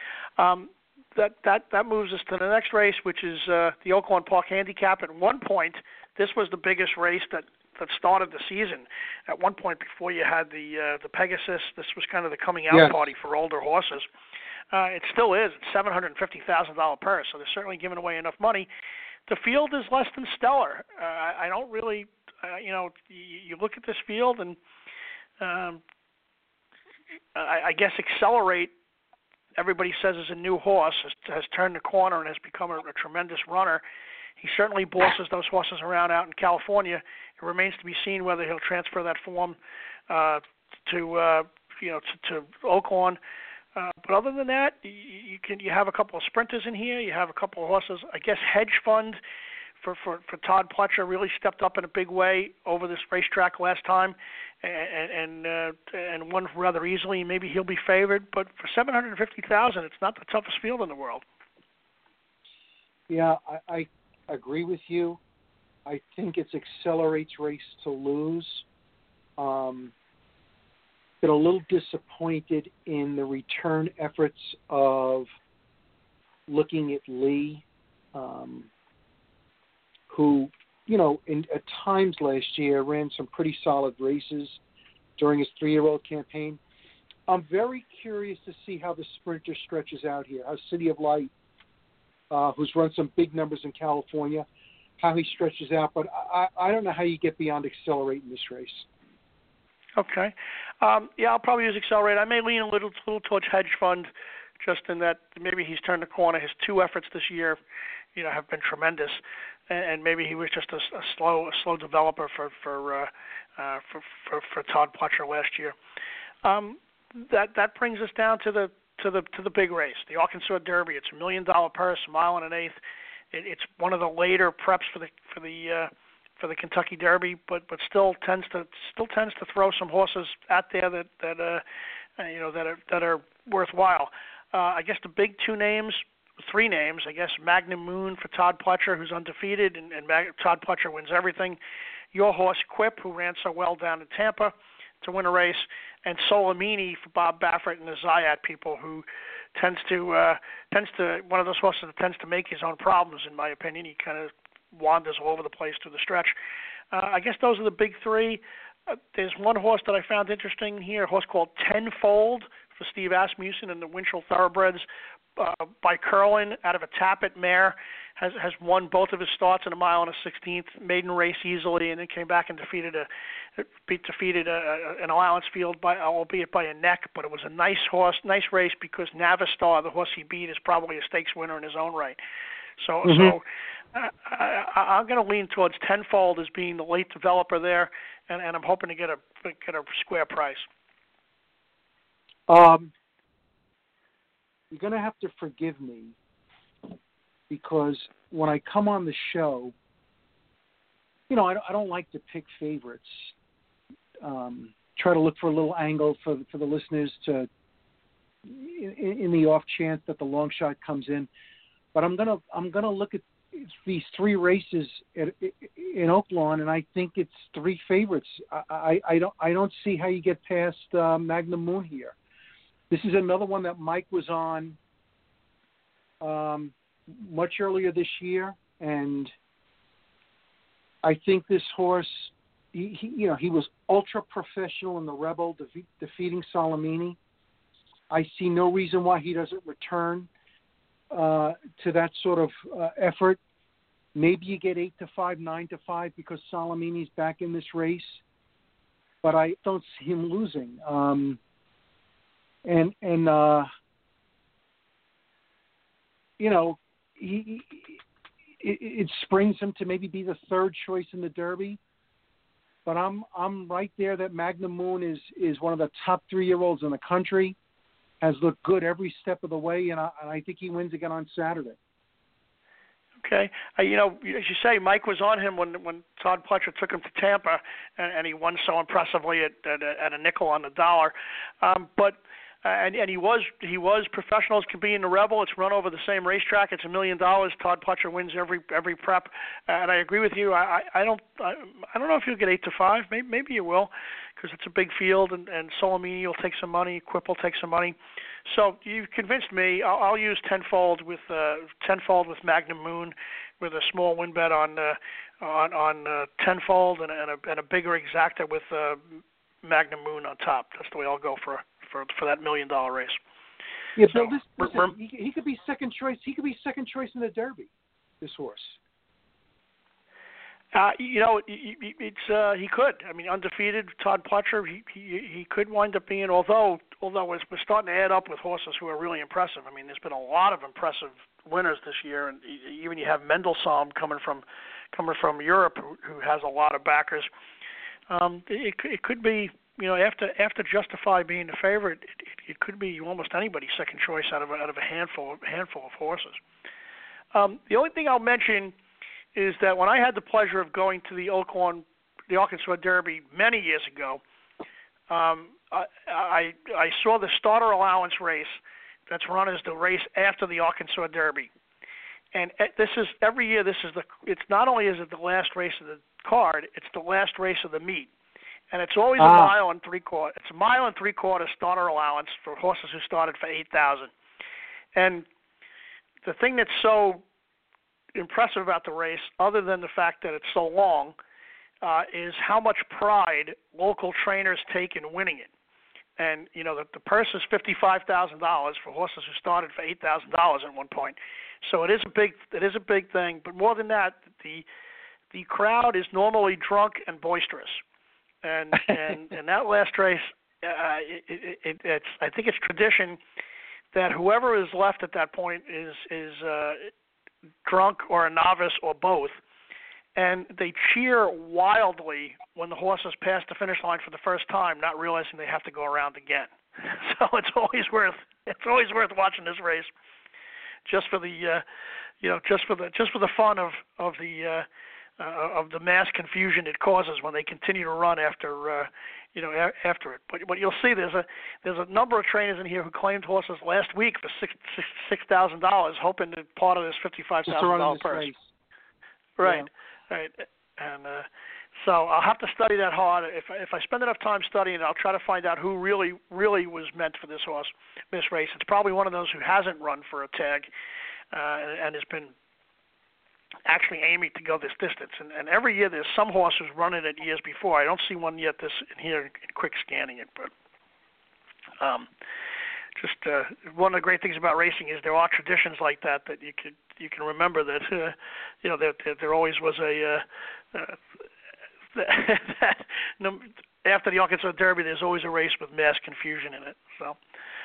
That moves us to the next race, which is the Oaklawn Park Handicap. At one point, this was the biggest race that started the season. At one point, before you had the Pegasus, this was kind of the coming out party for older horses. It still is. It's $750,000 purse, so they're certainly giving away enough money. The field is less than stellar. I don't really, you look at this field, and I guess Accelerate, everybody says, is a new horse, has turned the corner and has become a tremendous runner. He certainly bosses those horses around out in California. It remains to be seen whether he'll transfer that form to Oaklawn. But other than that, you have a couple of sprinters in here. You have a couple of horses. I guess Hedge Fund for Todd Pletcher really stepped up in a big way over this racetrack last time, and won rather easily. Maybe he'll be favored, but for $750,000, it's not the toughest field in the world. Yeah, I agree with you. I think it's Accelerate's race to lose. Been a little disappointed in the return efforts of Looking at Lee, who, at times last year ran some pretty solid races during his 3-year-old campaign. I'm very curious to see how the sprinter stretches out here, how City of Light who's run some big numbers in California, how he stretches out. But I don't know how you get beyond Accelerate in this race. Okay. Yeah, I'll probably use Accelerate. I may lean a little towards Hedge Fund, just in that maybe he's turned the corner. His 2 efforts this year, have been tremendous, and maybe he was just a slow developer for Todd Pletcher last year. That brings us down to the big race, the Arkansas Derby. It's $1 million purse, a mile and an eighth. It's one of the later preps for the Kentucky Derby, but still tends to throw some horses out there that are worthwhile. I guess the big 3 names, I guess Magnum Moon for Todd Pletcher, who's undefeated, and Todd Pletcher wins everything. Your horse Quip, who ran so well down in Tampa to win a race, and Solimini for Bob Baffert and the Zayat people, who tends to one of those horses that tends to make his own problems, in my opinion. He kind of wanders all over the place through the stretch. I guess those are the big 3. There's one horse that I found interesting here, a horse called Tenfold for Steve Asmussen and the Winchell Thoroughbreds by Curlin out of a Tappet mare. Has won both of his starts in a mile and a 16th, maiden race easily, and then came back and defeated an allowance field albeit by a neck. But it was a nice race because Navistar, the horse he beat, is probably a stakes winner in his own right. So I'm going to lean towards Tenfold as being the late developer there, and I'm hoping to get a square price. You're going to have to forgive me, because when I come on the show, I don't like to pick favorites. Try to look for a little angle for the listeners to, in the off chance that the long shot comes in. But I'm gonna look at these 3 races in Oaklawn, and I think it's 3 favorites. I don't see how you get past Magnum Moon here. This is another one that Mike was on much earlier this year, and I think this horse, he was ultra professional in the Rebel, defeating Solimini. I see no reason why he doesn't return to that sort of effort. Maybe you get 8-5, 9-5 because Solimini's back in this race, but I don't see him losing. It springs him to maybe be the 3rd choice in the Derby. But I'm right there that Magnum Moon is one of the top 3-year-olds in the country, has looked good every step of the way, and I think he wins again on Saturday. Okay. As you say, Mike was on him when Todd Pletcher took him to Tampa, and he won so impressively at a nickel on the dollar. And he was professional as can be in the Rebel. It's run over the same racetrack. It's $1 million. Todd Pletcher wins every prep, and I agree with you. I don't know if you'll get 8-5. Maybe you will, because it's a big field, and Solimini will take some money. Quip will take some money. So you've convinced me. I'll use Tenfold with Magnum Moon, with a small win bet on Tenfold and a bigger exacta with Magnum Moon on top. That's the way I'll go for that $1 million race. Yeah, so listen, he could be second choice. He could be second choice in the Derby. This horse. He could. I mean, undefeated Todd Pletcher. He could wind up being. Although we're starting to add up with horses who are really impressive. I mean, there's been a lot of impressive winners this year, and even you have Mendelssohn coming from Europe, who has a lot of backers. It could be. After Justify being the favorite, it could be almost anybody's second choice out of a handful of horses. The only thing I'll mention is that when I had the pleasure of going to the Arkansas Derby many years ago, I saw the starter allowance race that's run as the race after the Arkansas Derby, and this is every year. It's not only is it the last race of the card, it's the last race of the meet. And it's always a mile and 3/4. It's a mile and 3/4 starter allowance for horses who started for $8,000. And the thing that's so impressive about the race, other than the fact that it's so long, is how much pride local trainers take in winning it. And the purse is $55,000 for horses who started for $8,000 at one point. So it is a big thing. But more than that, the crowd is normally drunk and boisterous, and that last race, it's I think it's tradition that whoever is left at that point is drunk or a novice or both. And they cheer wildly when the horses pass the finish line for the first time, not realizing they have to go around again. So it's always worth watching this race, just for the fun of the mass confusion it causes when they continue to run after it. But you'll see there's a number of trainers in here who claimed horses last week for $6,000, hoping that part of this $55,000 purse. Race. Right. Yeah. Right, and so I'll have to study that hard. If I spend enough time studying it, I'll try to find out who really was meant for this race. It's probably one of those who hasn't run for a tag and has been actually aiming to go this distance. And every year there's some horse who's run it years before. I don't see one yet in here in quick scanning it, but just one of the great things about racing is there are traditions like that you can remember that there always was that after the Arkansas Derby there's always a race with mass confusion in it. So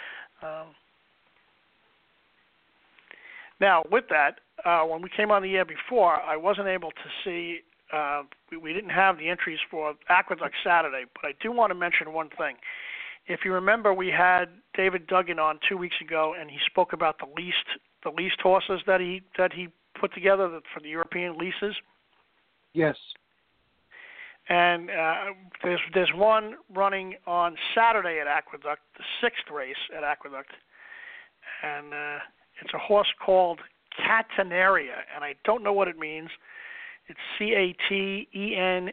now with that, when we came on the air before, I wasn't able to see. We didn't have the entries for Aqueduct Saturday, but I do want to mention one thing. If you remember, we had David Duggan on 2 weeks ago, and he spoke about the leased horses that he put together for the European leases. Yes. And there's one running on Saturday at Aqueduct, the 6th race at Aqueduct, and it's a horse called Catenaria, and I don't know what it means. It's Catenaria,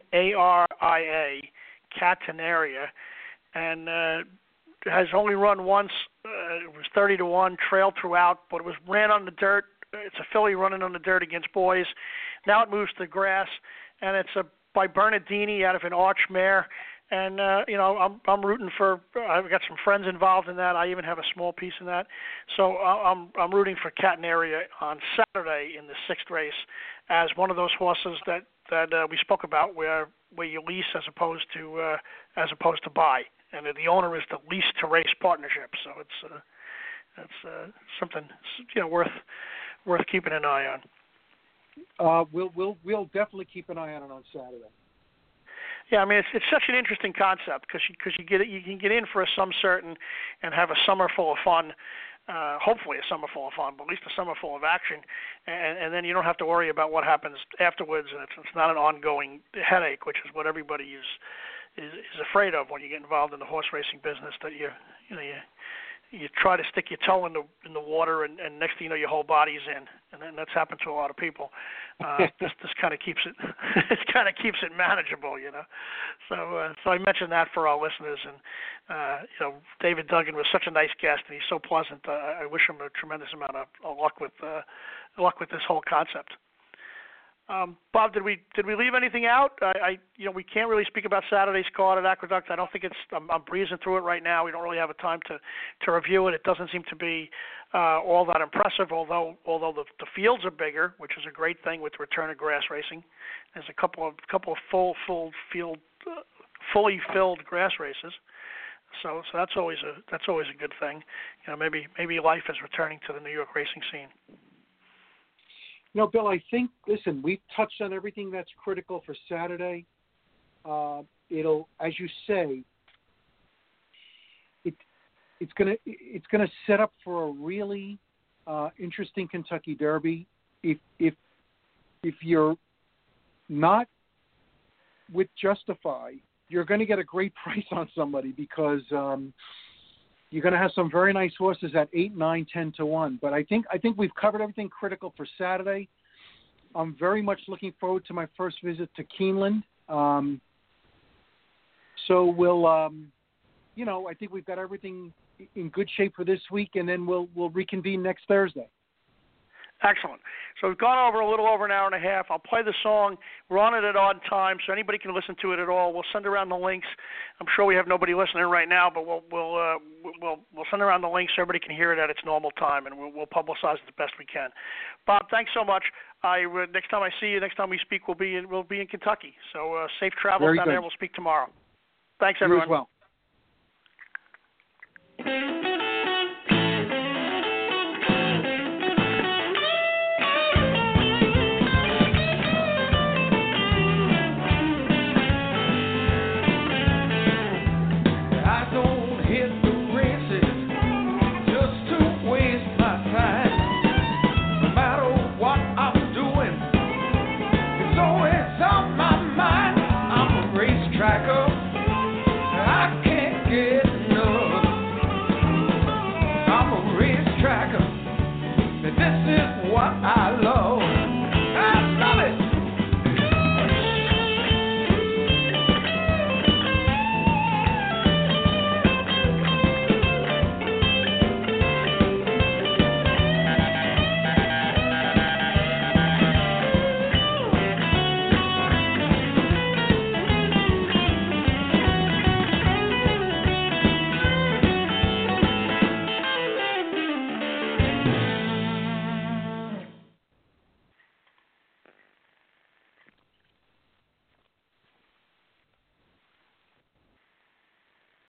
Catenaria. And has only run once. It was 30-1, trailed throughout, but it was ran on the dirt. It's a filly running on the dirt against boys. Now it moves to the grass, and it's by Bernardini out of an Arch mare. And I'm rooting for. I've got some friends involved in that. I even have a small piece in that. So I'm rooting for Catenaria on Saturday in the 6th race as one of those horses that we spoke about where you lease as opposed to buy. And the owner is the lease to race partnership, so it's something worth keeping an eye on. We'll definitely keep an eye on it on Saturday. Yeah, I mean it's such an interesting concept because you can get in for a some certain and have a summer full of fun. Hopefully a summer full of fun, but at least a summer full of action, and then you don't have to worry about what happens afterwards, and it's not an ongoing headache, which is what everybody is afraid of when you get involved in the horse racing business. That you try to stick your toe in the water, and next thing you know, your whole body's in, and then that's happened to a lot of people. This kind of keeps it manageable, So I mentioned that for our listeners, and David Duggan was such a nice guest, and he's so pleasant. I wish him a tremendous amount of luck with this whole concept. Bob, did we leave anything out? We can't really speak about Saturday's card at Aqueduct. I don't think I'm breezing through it right now. We don't really have a time to review it. It doesn't seem to be all that impressive, although the fields are bigger, which is a great thing with the return of grass racing. There's a couple of fully filled grass races. So that's always a good thing. Maybe life is returning to the New York racing scene. Bill, I think, listen, we've touched on everything that's critical for Saturday. It'll, as you say, it's gonna set up for a really interesting Kentucky Derby. If you're not with Justify, you're going to get a great price on somebody because you're going to have some very nice horses at 8, 9, 10 to 1. But I think we've covered everything critical for Saturday. I'm very much looking forward to my first visit to Keeneland. So we'll, I think we've got everything in good shape for this week, and then we'll reconvene next Thursday. Excellent. So we've gone over a little over an hour and a half. I'll play the song. We're on it at odd times, so anybody can listen to it at all. We'll send around the links. I'm sure we have nobody listening right now, but we'll send around the links so everybody can hear it at its normal time, and we'll publicize it the best we can. Bob, thanks so much. Next time I see you, next time we speak, we'll be in Kentucky. So safe travels down there. We'll speak tomorrow. Thanks, everyone. You as well.